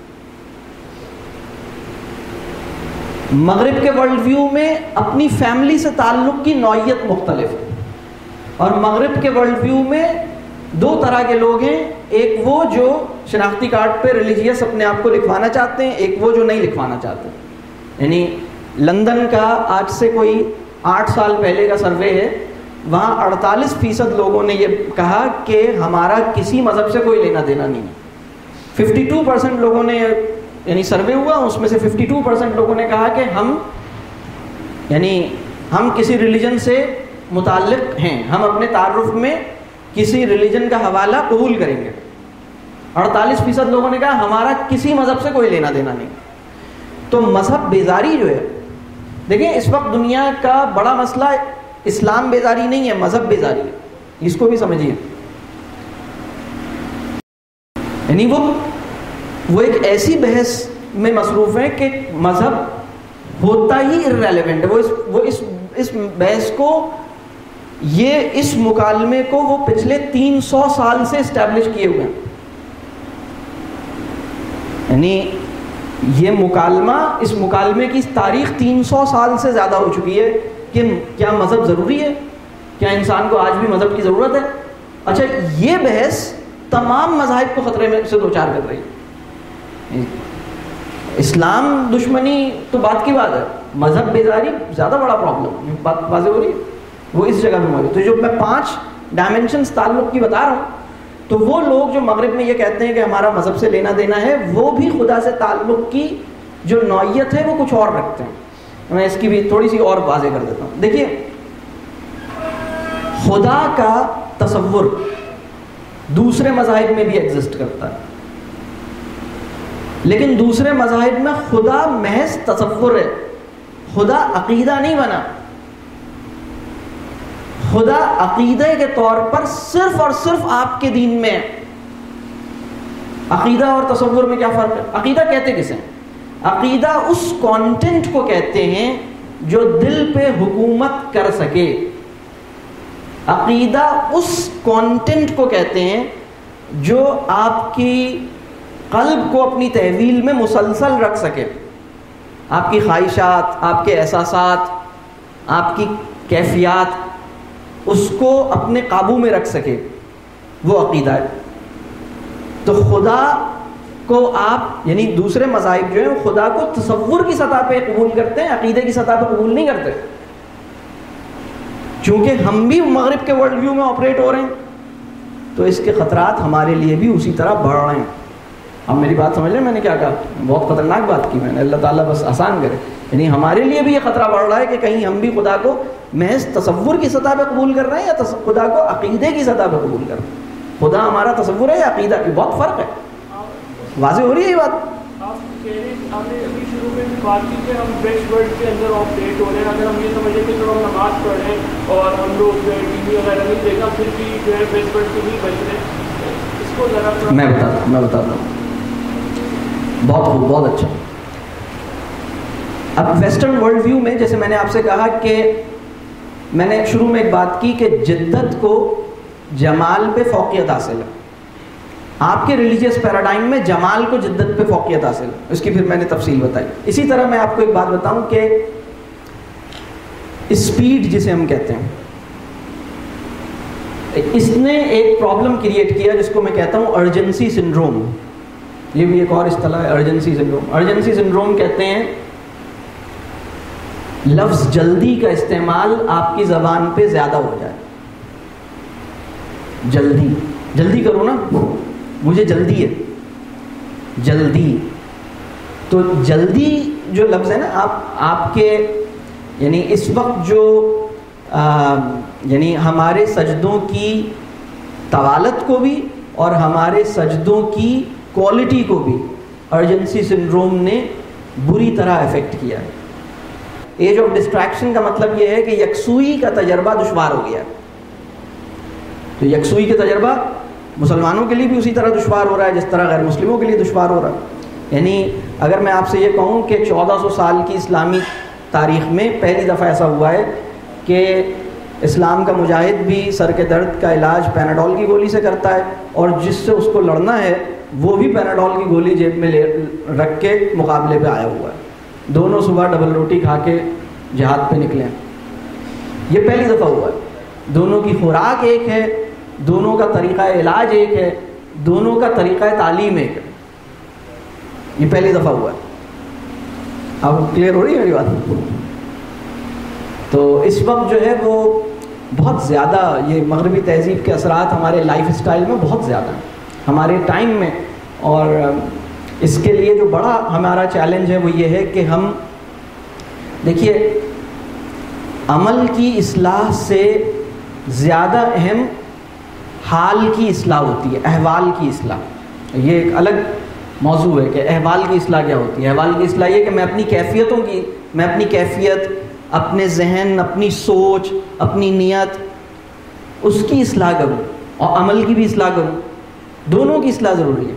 مغرب کے ورلڈ ویو میں اپنی فیملی سے تعلق کی نوعیت مختلف ہے، اور مغرب کے ورلڈ ویو میں 2 طرح کے لوگ ہیں، ایک وہ جو شناختی کارڈ پہ ریلیجیس اپنے آپ کو لکھوانا چاہتے ہیں، ایک وہ جو نہیں لکھوانا چاہتے. یعنی لندن کا آج سے کوئی 8 سال پہلے کا سروے ہے، وہاں 48% لوگوں نے یہ کہا کہ ہمارا کسی مذہب سے کوئی لینا دینا نہیں ہے. 52% لوگوں نے، یعنی سروے ہوا اس میں سے 52% لوگوں نے کہا کہ ہم کسی ریلیجن سے متعلق ہیں، ہم اپنے تعارف میں کسی ریلیجن کا حوالہ قبول کریں گے. 48% لوگوں نے کہا ہمارا کسی مذہب سے کوئی لینا دینا نہیں. تو مذہب بیزاری جو ہے، دیکھیں اس وقت دنیا کا بڑا مسئلہ اسلام بیزاری نہیں ہے، مذہب بیزاری ہے، اس کو بھی سمجھیے. یعنی وہ ایک ایسی بحث میں مصروف ہیں کہ مذہب ہوتا ہی irrelevant ہے. وہ اس بحث کو، یہ اس مکالمے کو وہ پچھلے 300 سال سے اسٹیبلش کیے ہوئے ہیں. یعنی یہ مکالمہ، اس مکالمے کی تاریخ 300 سال سے زیادہ ہو چکی ہے کہ کیا مذہب ضروری ہے، کیا انسان کو آج بھی مذہب کی ضرورت ہے. اچھا، یہ بحث تمام مذاہب کو خطرے میں سے دوچار کر رہی ہے. اسلام دشمنی تو بات کی بات ہے، مذہب بیزاری زیادہ بڑا پرابلم، بات واضح ہو رہی ہے، وہ اس جگہ پہ موجود. تو جو میں 5 ڈائمنشنز تعلق کی بتا رہا ہوں، تو وہ لوگ جو مغرب میں یہ کہتے ہیں کہ ہمارا مذہب سے لینا دینا ہے، وہ بھی خدا سے تعلق کی جو نوعیت ہے وہ کچھ اور رکھتے ہیں. میں اس کی بھی تھوڑی سی اور واضح کر دیتا ہوں. دیکھیے، خدا کا تصور دوسرے مذاہب میں بھی ایگزسٹ کرتا ہے، لیکن دوسرے مذاہب میں خدا محض تصور ہے، خدا عقیدہ نہیں بنا. خدا عقیدے کے طور پر صرف اور صرف آپ کے دین میں ہے. عقیدہ اور تصور میں کیا فرق ہے؟ عقیدہ کہتے کسے ہیں؟ عقیدہ اس کانٹینٹ کو کہتے ہیں جو دل پہ حکومت کر سکے. عقیدہ اس کانٹینٹ کو کہتے ہیں جو آپ کی قلب کو اپنی تحویل میں مسلسل رکھ سکے، آپ کی خواہشات، آپ کے احساسات، آپ کی کیفیات، اس کو اپنے قابو میں رکھ سکے، وہ عقیدہ ہے. تو خدا کو آپ، یعنی دوسرے مذاہب جو ہیں خدا کو تصور کی سطح پہ قبول کرتے ہیں، عقیدے کی سطح پہ قبول نہیں کرتے. چونکہ ہم بھی مغرب کے ورلڈ ویو میں آپریٹ ہو رہے ہیں، تو اس کے خطرات ہمارے لیے بھی اسی طرح بڑھ رہے ہیں. اب میری بات سمجھ لیں میں نے کیا کہا؟ بہت خطرناک بات کی میں نے، اللہ تعالیٰ بس آسان کرے. یعنی ہمارے لیے بھی یہ خطرہ بڑھ رہا ہے کہ کہیں ہم بھی خدا کو محض تصور کی سطح پہ قبول کر رہے ہیں یا خدا کو عقیدے کی سطح پہ قبول کر رہے ہیں. خدا ہمارا تصور ہے یا عقیدہ کی، بہت فرق ہے. واضح ہو رہی ہے یہ بات؟ آپ نے ابھی شروع میں بات کی کہ ہم ویسٹ ورلڈ کے اندر آپریٹ ہو رہے ہیں. اگر ہم یہ سمجھیں کہ چلو ہم نماز پڑھ رہے ہیں اور ہم لوگ جو ہے ٹی وی وغیرہ نہیں دیکھا، پھر بھی جو ہے ویسٹ ورلڈ سے نہیں بچ رہے، اس کو ذرا میں بتاتا ہوں. بہت خوب، بہت اچھا. اب ویسٹرن ورلڈ ویو میں، جیسے میں نے آپ سے کہا کہ میں نے شروع میں ایک بات کی کہ جدت کو جمال پہ فوقیت حاصل ہے. آپ کے ریلیجیس پیراڈائم میں جمال کو جدت پہ فوقیت حاصل ہے، اس کی پھر میں نے تفصیل بتائی. اسی طرح میں آپ کو ایک بات بتاؤں کہ اسپیڈ جسے ہم کہتے ہیں، اس نے ایک پرابلم کریٹ کیا جس کو میں کہتا ہوں ارجنسی سنڈروم. یہ بھی ایک اور اصطلاح ہے، ارجنسی سنڈروم. ارجنسی سنڈروم کہتے ہیں لفظ جلدی کا استعمال آپ کی زبان پہ زیادہ ہو جائے. جلدی کرو نا، مجھے جلدی ہے، جلدی. تو جلدی جو لفظ ہے نا، آپ کے یعنی اس وقت جو یعنی ہمارے سجدوں کی طوالت کو بھی اور ہمارے سجدوں کی کوالٹی کو بھی ارجنسی سنڈروم نے بری طرح افیکٹ کیا ہے. ایج آف ڈسٹریکشن کا مطلب یہ ہے کہ یکسوئی کا تجربہ دشوار ہو گیا. تو یکسوئی کا تجربہ مسلمانوں کے لیے بھی اسی طرح دشوار ہو رہا ہے جس طرح غیر مسلموں کے لیے دشوار ہو رہا ہے. یعنی اگر میں آپ سے یہ کہوں کہ 1400 سال کی اسلامی تاریخ میں پہلی دفعہ ایسا ہوا ہے کہ اسلام کا مجاہد بھی سر کے درد کا علاج پیناڈول کی گولی سے کرتا ہے، اور جس سے اس کو لڑنا ہے وہ بھی پیناڈول کی گولی جیب میں رکھ کے مقابلے پہ آیا ہوا ہے. دونوں صبح ڈبل روٹی کھا کے جہاد پہ نکلے ہیں. یہ پہلی دفعہ ہوا ہے. دونوں کی خوراک ایک ہے، دونوں کا طریقہ علاج ایک ہے، دونوں کا طریقہ تعلیم ایک ہے. یہ پہلی دفعہ ہوا ہے. اب کلیئر ہو رہی ہے میری بات؟ تو اس وقت جو ہے وہ بہت زیادہ یہ مغربی تہذیب کے اثرات ہمارے لائف اسٹائل میں بہت زیادہ ہیں ہمارے ٹائم میں. اور اس کے لیے جو بڑا ہمارا چیلنج ہے وہ یہ ہے کہ ہم دیکھیے عمل کی اصلاح سے زیادہ اہم حال کی اصلاح ہوتی ہے، احوال کی اصلاح. یہ ایک الگ موضوع ہے کہ احوال کی اصلاح کیا ہوتی ہے. احوال کی اصلاح یہ کہ میں اپنی کیفیت، اپنے ذہن، اپنی سوچ، اپنی نیت، اس کی اصلاح کروں اور عمل کی بھی اصلاح کروں. دونوں کی اصلاح ضروری ہے.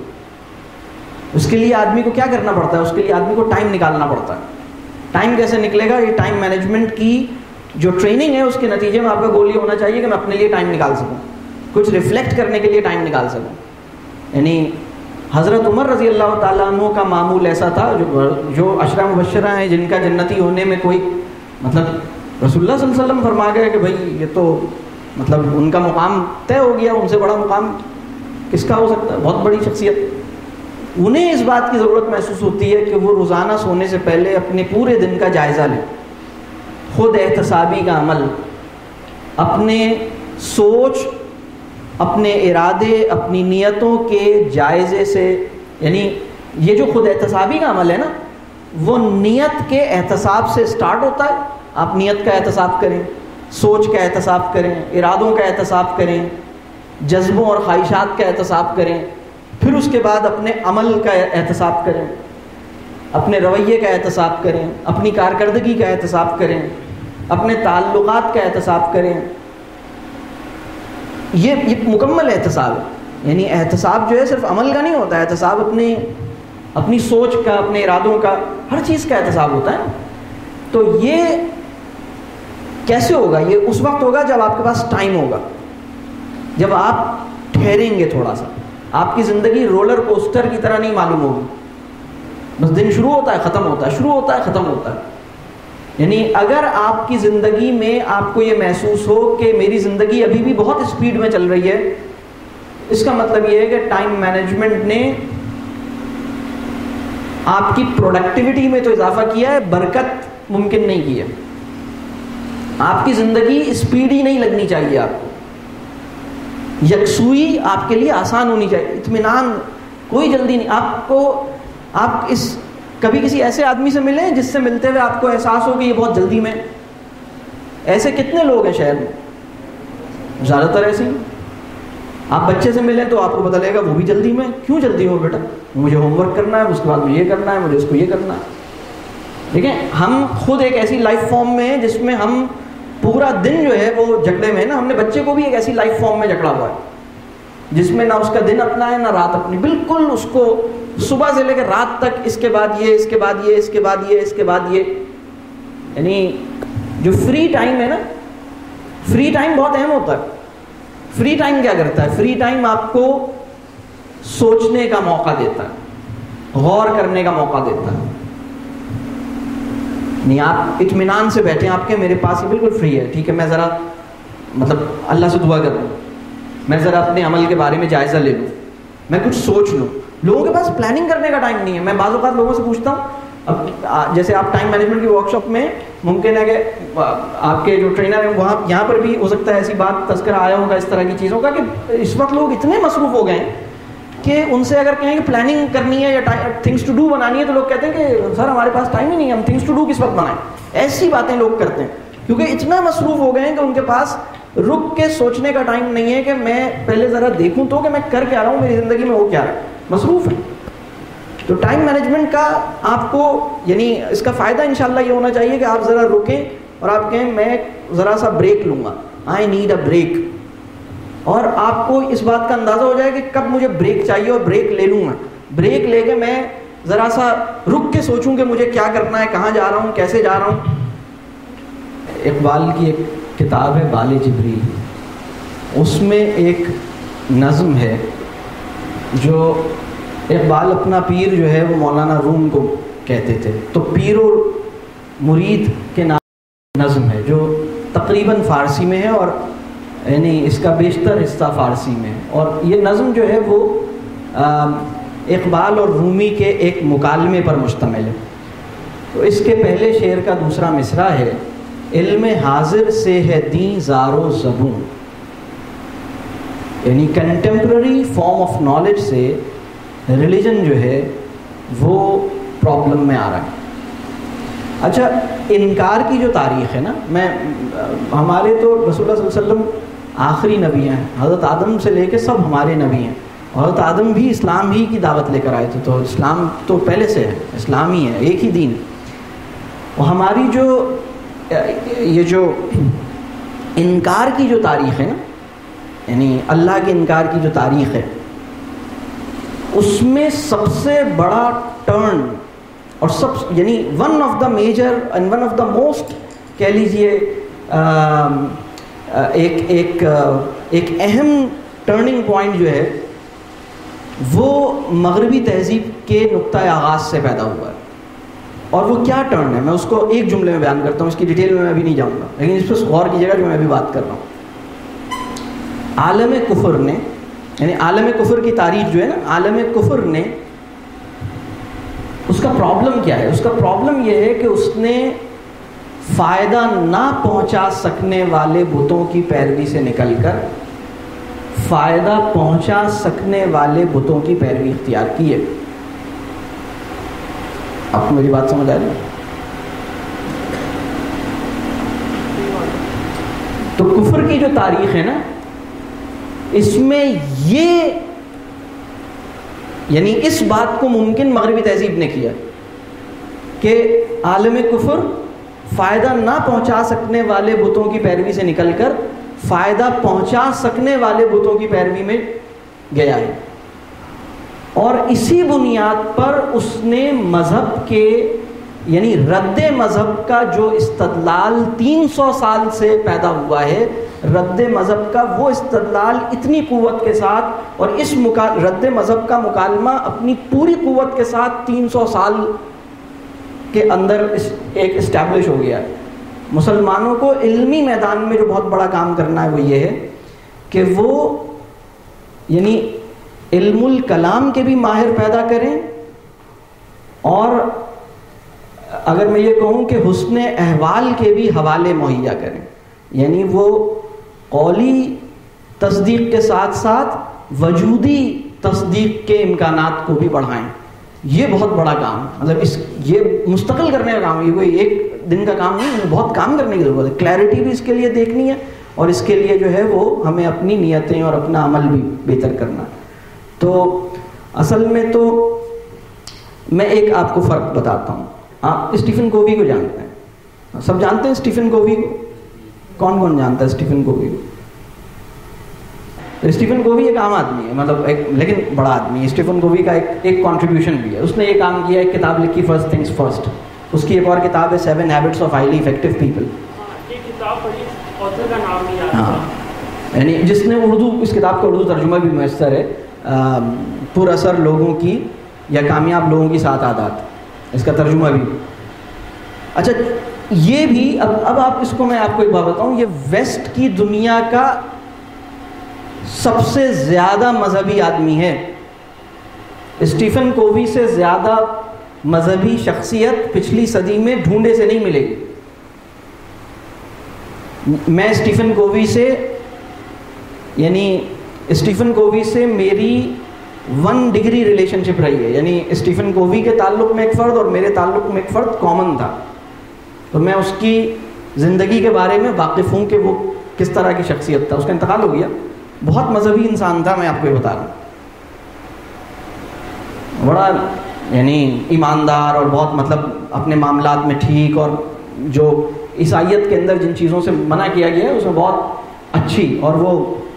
اس کے لیے آدمی کو کیا کرنا پڑتا ہے؟ اس کے لیے آدمی کو ٹائم نکالنا پڑتا ہے. ٹائم کیسے نکلے گا؟ یہ ٹائم مینجمنٹ کی جو ٹریننگ ہے اس کے نتیجے میں آپ کا گول یہ ہونا چاہیے کہ میں اپنے لیے ٹائم نکال سکوں، کچھ ریفلیکٹ کرنے کے لیے ٹائم نکال سکوں. یعنی حضرت عمر رضی اللہ تعالیٰ عنہ کا معمول ایسا تھا، جو عشرہ مبشرہ ہیں جن کا جنتی ہونے میں کوئی مطلب رسول اللہ صلی اللہ علیہ وسلم فرما گئے کہ بھائی یہ تو مطلب ان کا مقام طے ہو گیا، ان سے بڑا مقام کس کا ہو سکتا ہے؟ بہت بڑی شخصیت. انہیں اس بات کی ضرورت محسوس ہوتی ہے کہ وہ روزانہ سونے سے پہلے اپنے پورے دن کا جائزہ لیں، خود احتسابی کا عمل، اپنے سوچ، اپنے ارادے، اپنی نیتوں کے جائزے سے. یعنی یہ جو خود احتسابی کا عمل ہے نا، وہ نیت کے احتساب سے سٹارٹ ہوتا ہے. آپ نیت کا احتساب کریں، سوچ کا احتساب کریں، ارادوں کا احتساب کریں، جذبوں اور خواہشات کا احتساب کریں، پھر اس کے بعد اپنے عمل کا احتساب کریں، اپنے رویے کا احتساب کریں، اپنی کارکردگی کا احتساب کریں، اپنے تعلقات کا احتساب کریں. یہ مکمل احتساب ہے. یعنی احتساب جو ہے صرف عمل کا نہیں ہوتا، احتساب اپنی سوچ کا، اپنے ارادوں کا، ہر چیز کا احتساب ہوتا ہے. تو یہ کیسے ہوگا؟ یہ اس وقت ہوگا جب آپ کے پاس ٹائم ہوگا، جب آپ ٹھہریں گے تھوڑا سا. آپ کی زندگی رولر کوسٹر کی طرح نہیں معلوم ہوگی، بس دن شروع ہوتا ہے ختم ہوتا ہے، شروع ہوتا ہے ختم ہوتا ہے. یعنی اگر آپ کی زندگی میں آپ کو یہ محسوس ہو کہ میری زندگی ابھی بھی بہت اسپیڈ میں چل رہی ہے، اس کا مطلب یہ ہے کہ ٹائم مینجمنٹ نے آپ کی پروڈکٹیوٹی میں تو اضافہ کیا ہے، برکت ممکن نہیں کی ہے. آپ کی زندگی اسپیڈ ہی نہیں لگنی چاہیے آپ کو. یکسوئی آپ کے لیے آسان ہونی چاہیے، اطمینان، کوئی جلدی نہیں. آپ کبھی کسی ایسے آدمی سے ملیں جس سے ملتے ہوئے آپ کو احساس ہو کہ یہ بہت جلدی میں؟ ایسے کتنے لوگ ہیں شہر میں؟ زیادہ تر ایسے ہی. آپ بچے سے ملیں تو آپ کو پتہ لگے گا وہ بھی جلدی میں. کیوں جلدی ہو بیٹا؟ مجھے ہوم ورک کرنا ہے، اس کے بعد مجھے یہ کرنا ہے، مجھے اس کو یہ کرنا ہے. دیکھیں ہم خود ایک ایسی لائف فارم میں ہیں جس میں ہم پورا دن جو ہے وہ جھگڑے میں ہے نا. ہم نے بچے کو بھی ایک ایسی لائف فارم میں جکڑا ہوا ہے جس میں نہ اس کا دن اپنا ہے نہ رات اپنی. بالکل اس کو صبح سے لے کے رات تک اس کے بعد یہ، اس کے بعد یہ، اس کے بعد یہ، اس کے بعد یہ. یعنی جو فری ٹائم ہے نا، فری ٹائم بہت اہم ہوتا ہے. فری ٹائم کیا کرتا ہے؟ فری ٹائم آپ کو سوچنے کا موقع دیتا ہے، غور کرنے کا موقع دیتا ہے. نہیں آپ اطمینان سے بیٹھیں، آپ کے میرے پاس یہ بالکل فری ہے، ٹھیک ہے میں ذرا مطلب اللہ سے دعا کر لوں، میں ذرا اپنے عمل کے بارے میں جائزہ لے لوں، میں کچھ سوچ لوں. لوگوں کے پاس پلاننگ کرنے کا ٹائم نہیں ہے. میں بعض اوقات لوگوں سے پوچھتا ہوں، اب جیسے آپ ٹائم مینجمنٹ کی ورکشاپ میں ممکن ہے کہ آپ کے جو ٹرینر ہیں وہاں یہاں پر بھی ہو سکتا ہے ایسی بات تذکرہ آیا ہوگا اس طرح کی چیزوں کا کہ اس وقت لوگ اتنے مصروف ہو گئے ہیں کہ ان سے اگر کہیں کہ پلاننگ کرنی ہے یا تھنگس ٹو ڈو بنانی ہے تو لوگ کہتے ہیں کہ سر ہمارے پاس ٹائم ہی نہیں ہے، ہم تھنگس ٹو ڈو کس وقت بنائیں. ایسی باتیں لوگ کرتے ہیں کیونکہ اتنا مصروف ہو گئے ہیں کہ ان کے پاس رک کے سوچنے کا ٹائم نہیں ہے کہ میں پہلے ذرا دیکھوں تو کہ میں کر کے آ رہا ہوں، میری زندگی میں وہ کیا ہے. مصروف ہے. تو ٹائم مینجمنٹ کا آپ کو یعنی اس کا فائدہ انشاءاللہ یہ ہونا چاہیے کہ آپ ذرا رکیں اور آپ کہیں میں ذرا سا بریک لوں گا، آئی نیڈ اے بریک، اور آپ کو اس بات کا اندازہ ہو جائے کہ کب مجھے بریک چاہیے اور بریک لے لوں میں، بریک لے کے میں ذرا سا رک کے سوچوں کہ مجھے کیا کرنا ہے، کہاں جا رہا ہوں، کیسے جا رہا ہوں۔ اقبال کی ایک کتاب ہے بال جبریل، اس میں ایک نظم ہے جو اقبال اپنا پیر جو ہے وہ مولانا روم کو کہتے تھے، تو پیر و مرید کے نام نظم ہے جو تقریباً فارسی میں ہے، اور یعنی اس کا بیشتر حصہ فارسی میں ہے، اور یہ نظم جو ہے وہ اقبال اور رومی کے ایک مکالمے پر مشتمل ہے۔ تو اس کے پہلے شعر کا دوسرا مصرع ہے، علم حاضر سے ہے دین زار و زبوں، یعنی کنٹمپرری فارم آف نالج سے ریلیجن جو ہے وہ پرابلم میں آ رہا ہے۔ اچھا، انکار کی جو تاریخ ہے نا، میں ہمارے تو رسول اللہ صلی اللہ علیہ وسلم آخری نبی ہیں، حضرت آدم سے لے کے سب ہمارے نبی ہیں، حضرت آدم بھی اسلام ہی کی دعوت لے کر آئے تھے، تو اسلام تو پہلے سے ہے، اسلام ہی ہے، ایک ہی دین ہے۔ اور ہماری جو یہ جو انکار کی جو تاریخ ہے نا، یعنی اللہ کے انکار کی جو تاریخ ہے، اس میں سب سے بڑا ٹرن اور یعنی one of the major and one of the most کہہ لیجیے ایک اہم ٹرننگ پوائنٹ جو ہے وہ مغربی تہذیب کے نقطۂ آغاز سے پیدا ہوا ہے۔ اور وہ کیا ٹرن ہے، میں اس کو ایک جملے میں بیان کرتا ہوں، اس کی ڈیٹیل میں ابھی نہیں جاؤں گا، لیکن اس پہ غور کیجیے گا جو میں ابھی بات کر رہا ہوں۔ عالم کفر نے، یعنی عالم کفر کی تاریخ جو ہے نا، عالم کفر نے، اس کا پرابلم کیا ہے؟ اس کا پرابلم یہ ہے کہ اس نے فائدہ نہ پہنچا سکنے والے بتوں کی پیروی سے نکل کر فائدہ پہنچا سکنے والے بتوں کی پیروی اختیار کی ہے۔ آپ کو میری بات سمجھ آ رہی ہے؟ تو کفر کی جو تاریخ ہے نا، اس میں یہ یعنی اس بات کو ممکن مغربی تہذیب نے کیا کہ عالم کفر فائدہ نہ پہنچا سکنے والے بتوں کی پیروی سے نکل کر فائدہ پہنچا سکنے والے بتوں کی پیروی میں گیا ہے، اور اسی بنیاد پر اس نے مذہب کے یعنی رد مذہب کا جو استدلال 300 سال سے پیدا ہوا ہے، رد مذہب کا وہ استدلال اتنی قوت کے ساتھ، اور اس رد مذہب کا مکالمہ اپنی پوری قوت کے ساتھ 300 سال کے اندر ایک اسٹیبلش ہو گیا ہے۔ مسلمانوں کو علمی میدان میں جو بہت بڑا کام کرنا ہے وہ یہ ہے کہ وہ یعنی علم الکلام کے بھی ماہر پیدا کریں، اور اگر میں یہ کہوں کہ حسن احوال کے بھی حوالے مہیا کریں، یعنی وہ قولی تصدیق کے ساتھ ساتھ وجودی تصدیق کے امکانات کو بھی بڑھائیں۔ یہ بہت بڑا کام، مطلب یہ مستقل کرنے کا کام، یہ کوئی ایک دن کا کام نہیں، بہت کام کرنے کی ضرورت ہے۔ کلیئرٹی بھی اس کے لیے دیکھنی ہے، اور اس کے لیے جو ہے وہ ہمیں اپنی نیتیں اور اپنا عمل بھی بہتر کرنا ہے۔ تو اصل میں تو میں ایک آپ کو فرق بتاتا ہوں۔ آپ اسٹیفن کووی کو جانتے ہیں، سب جانتے ہیں اسٹیفن کووی کو؟ کون کون جانتا ہے اسٹیفن کووی کو؟ تو اسٹیفن کووی ایک عام آدمی ہے، مطلب ایک لیکن بڑا آدمی ہے۔ اسٹیفن کووی کا ایک کنٹریبیوشن بھی ہے، اس نے یہ کام کیا، ایک کتاب لکھی فرسٹ تھنگس فرسٹ، اس کی ایک اور کتاب ہے 7 habits of highly effective people. یہ کتاب پڑھی، آتھر کا نام نہیں یاد، ہاں، یعنی جس نے اردو، اس کتاب کا اردو ترجمہ بھی میسر ہے، پر اثر لوگوں کی یا کامیاب لوگوں کی 7 عادات، اس کا ترجمہ بھی۔ اچھا، یہ بھی اب آپ اس کو، میں آپ کو ایک بات بتاؤں، یہ ویسٹ کی دنیا کا سب سے زیادہ مذہبی آدمی ہے۔ اسٹیفن کووی سے زیادہ مذہبی شخصیت پچھلی صدی میں ڈھونڈے سے نہیں ملے گی۔ میں اسٹیفن کووی سے یعنی اسٹیفن کووی سے میری 1 ڈگری ریلیشن شپ رہی ہے، یعنی اسٹیفن کووی کے تعلق میں ایک فرد اور میرے تعلق میں ایک فرد کامن تھا، تو میں اس کی زندگی کے بارے میں واقف ہوں کہ وہ کس طرح کی شخصیت تھا۔ اس کا انتقال ہو گیا، بہت مذہبی انسان تھا، میں آپ کو یہ بتا رہا ہوں، بڑا یعنی ایماندار اور بہت مطلب اپنے معاملات میں ٹھیک، اور جو عیسائیت کے اندر جن چیزوں سے منع کیا گیا ہے اس میں بہت اچھی، اور وہ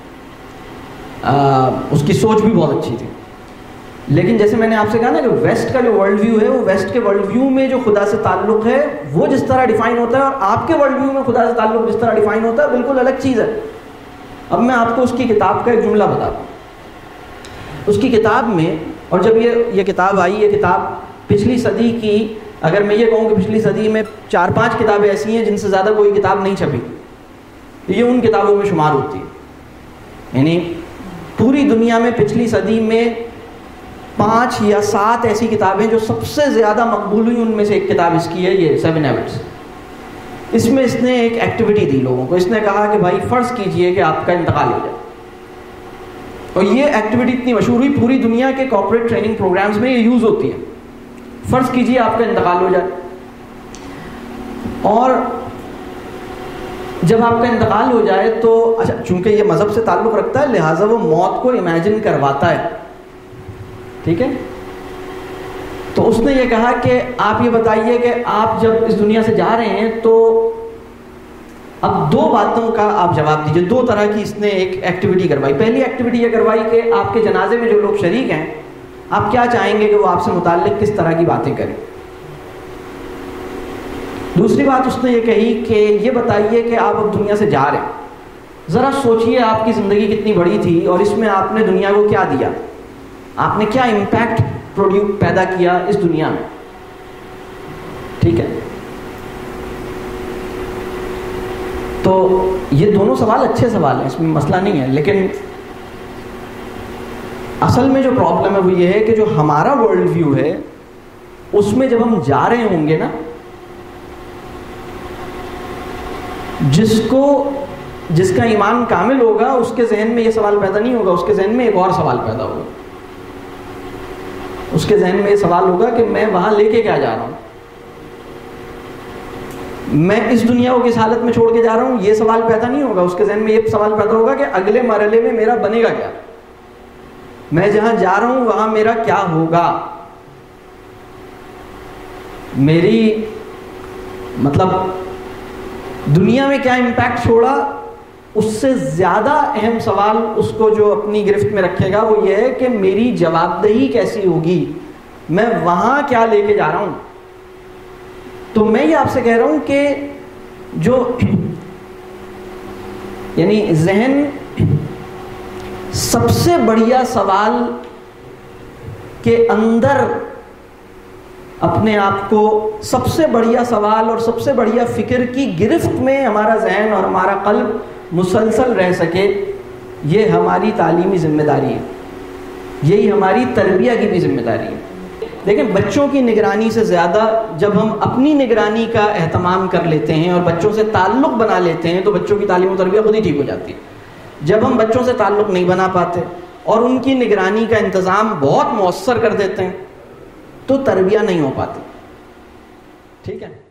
اس کی سوچ بھی بہت اچھی تھی. لیکن جیسے میں نے آپ سے کہا نا کہ ویسٹ کا جو ورلڈ ویو ہے، وہ ویسٹ کے ورلڈ ویو میں جو خدا سے تعلق ہے وہ جس طرح ڈیفائن ہوتا ہے، اور آپ کے ورلڈ ویو میں خدا سے تعلق جس طرح ڈیفائن ہوتا ہے بالکل الگ چیز ہے. اب میں آپ کو اس کی کتاب کا ایک جملہ بتاتا ہوں. اس کی کتاب میں، اور جب یہ کتاب آئی، یہ کتاب پچھلی صدی کی، اگر میں یہ کہوں کہ پچھلی صدی میں 4-5 کتابیں ایسی ہیں جن سے زیادہ کوئی کتاب نہیں چھپی، یہ ان کتابوں میں شمار ہوتی ہے. یعنی پوری دنیا میں پچھلی صدی میں 5 یا 7 ایسی کتابیں جو سب سے زیادہ مقبول ہوئی، ان میں سے ایک کتاب اس کی ہے، یہ 7 Habits. اس میں اس نے ایک ایکٹیویٹی دی لوگوں کو. اس نے کہا کہ بھائی فرض کیجئے کہ آپ کا انتقال ہو جائے، اور یہ ایکٹیویٹی اتنی مشہور ہوئی پوری دنیا کے کارپوریٹ ٹریننگ پروگرامز میں، یہ یوز ہوتی ہے. فرض کیجئے آپ کا انتقال ہو جائے، اور جب آپ کا انتقال ہو جائے تو اچھا، چونکہ یہ مذہب سے تعلق رکھتا ہے لہٰذا وہ موت کو امیجن کرواتا ہے، ٹھیک ہے. تو اس نے یہ کہا کہ آپ یہ بتائیے کہ آپ جب اس دنیا سے جا رہے ہیں تو اب 2 باتوں کا آپ جواب دیجئے. 2 طرح کی اس نے ایک ایکٹیویٹی کروائی. پہلی ایکٹیویٹی یہ کروائی کہ آپ کے جنازے میں جو لوگ شریک ہیں، آپ کیا چاہیں گے کہ وہ آپ سے متعلق کس طرح کی باتیں کریں. دوسری بات اس نے یہ کہی کہ یہ بتائیے کہ آپ اب دنیا سے جا رہے ہیں، ذرا سوچئے آپ کی زندگی کتنی بڑی تھی اور اس میں آپ نے دنیا کو کیا دیا، آپ نے کیا امپیکٹ پیدا کیا اس دنیا میں. ٹھیک ہے. تو یہ دونوں سوال اچھے سوال ہیں، اس میں مسئلہ نہیں ہے، لیکن اصل میں جو پرابلم ہے وہ یہ ہے کہ جو ہمارا ورلڈ ویو ہے اس میں جب ہم جا رہے ہوں گے نا، جس کا ایمان کامل ہوگا اس کے ذہن میں یہ سوال پیدا نہیں ہوگا، اس کے ذہن میں ایک اور سوال پیدا ہوگا. اس کے ذہن میں یہ سوال ہوگا کہ میں وہاں لے کے کیا جا رہا ہوں، میں اس دنیا کو کس حالت میں چھوڑ کے جا رہا ہوں. یہ سوال پیدا نہیں ہوگا. اس کے ذہن میں یہ سوال پیدا ہوگا کہ اگلے مرحلے میں میرا بنے گا کیا، میں جہاں جا رہا ہوں وہاں میرا کیا ہوگا، میری مطلب دنیا میں کیا امپیکٹ چھوڑا. اس سے زیادہ اہم سوال اس کو جو اپنی گرفت میں رکھے گا وہ یہ ہے کہ میری جواب دہی کیسی ہوگی، میں وہاں کیا لے کے جا رہا ہوں. تو میں یہ آپ سے کہہ رہا ہوں کہ جو یعنی ذہن سب سے بڑھیا سوال کے اندر اپنے آپ کو سب سے بڑھیا سوال اور سب سے بڑھیا فکر کی گرفت میں ہمارا ذہن اور ہمارا قلب مسلسل رہ سکے، یہ ہماری تعلیمی ذمہ داری ہے، یہی ہماری تربیہ کی بھی ذمہ داری ہے. لیکن بچوں کی نگرانی سے زیادہ جب ہم اپنی نگرانی کا اہتمام کر لیتے ہیں اور بچوں سے تعلق بنا لیتے ہیں تو بچوں کی تعلیم و تربیہ خود ہی ٹھیک ہو جاتی ہے. جب ہم بچوں سے تعلق نہیں بنا پاتے اور ان کی نگرانی کا انتظام بہت مؤثر کر دیتے ہیں تو تربیہ نہیں ہو پاتی. ٹھیک ہے.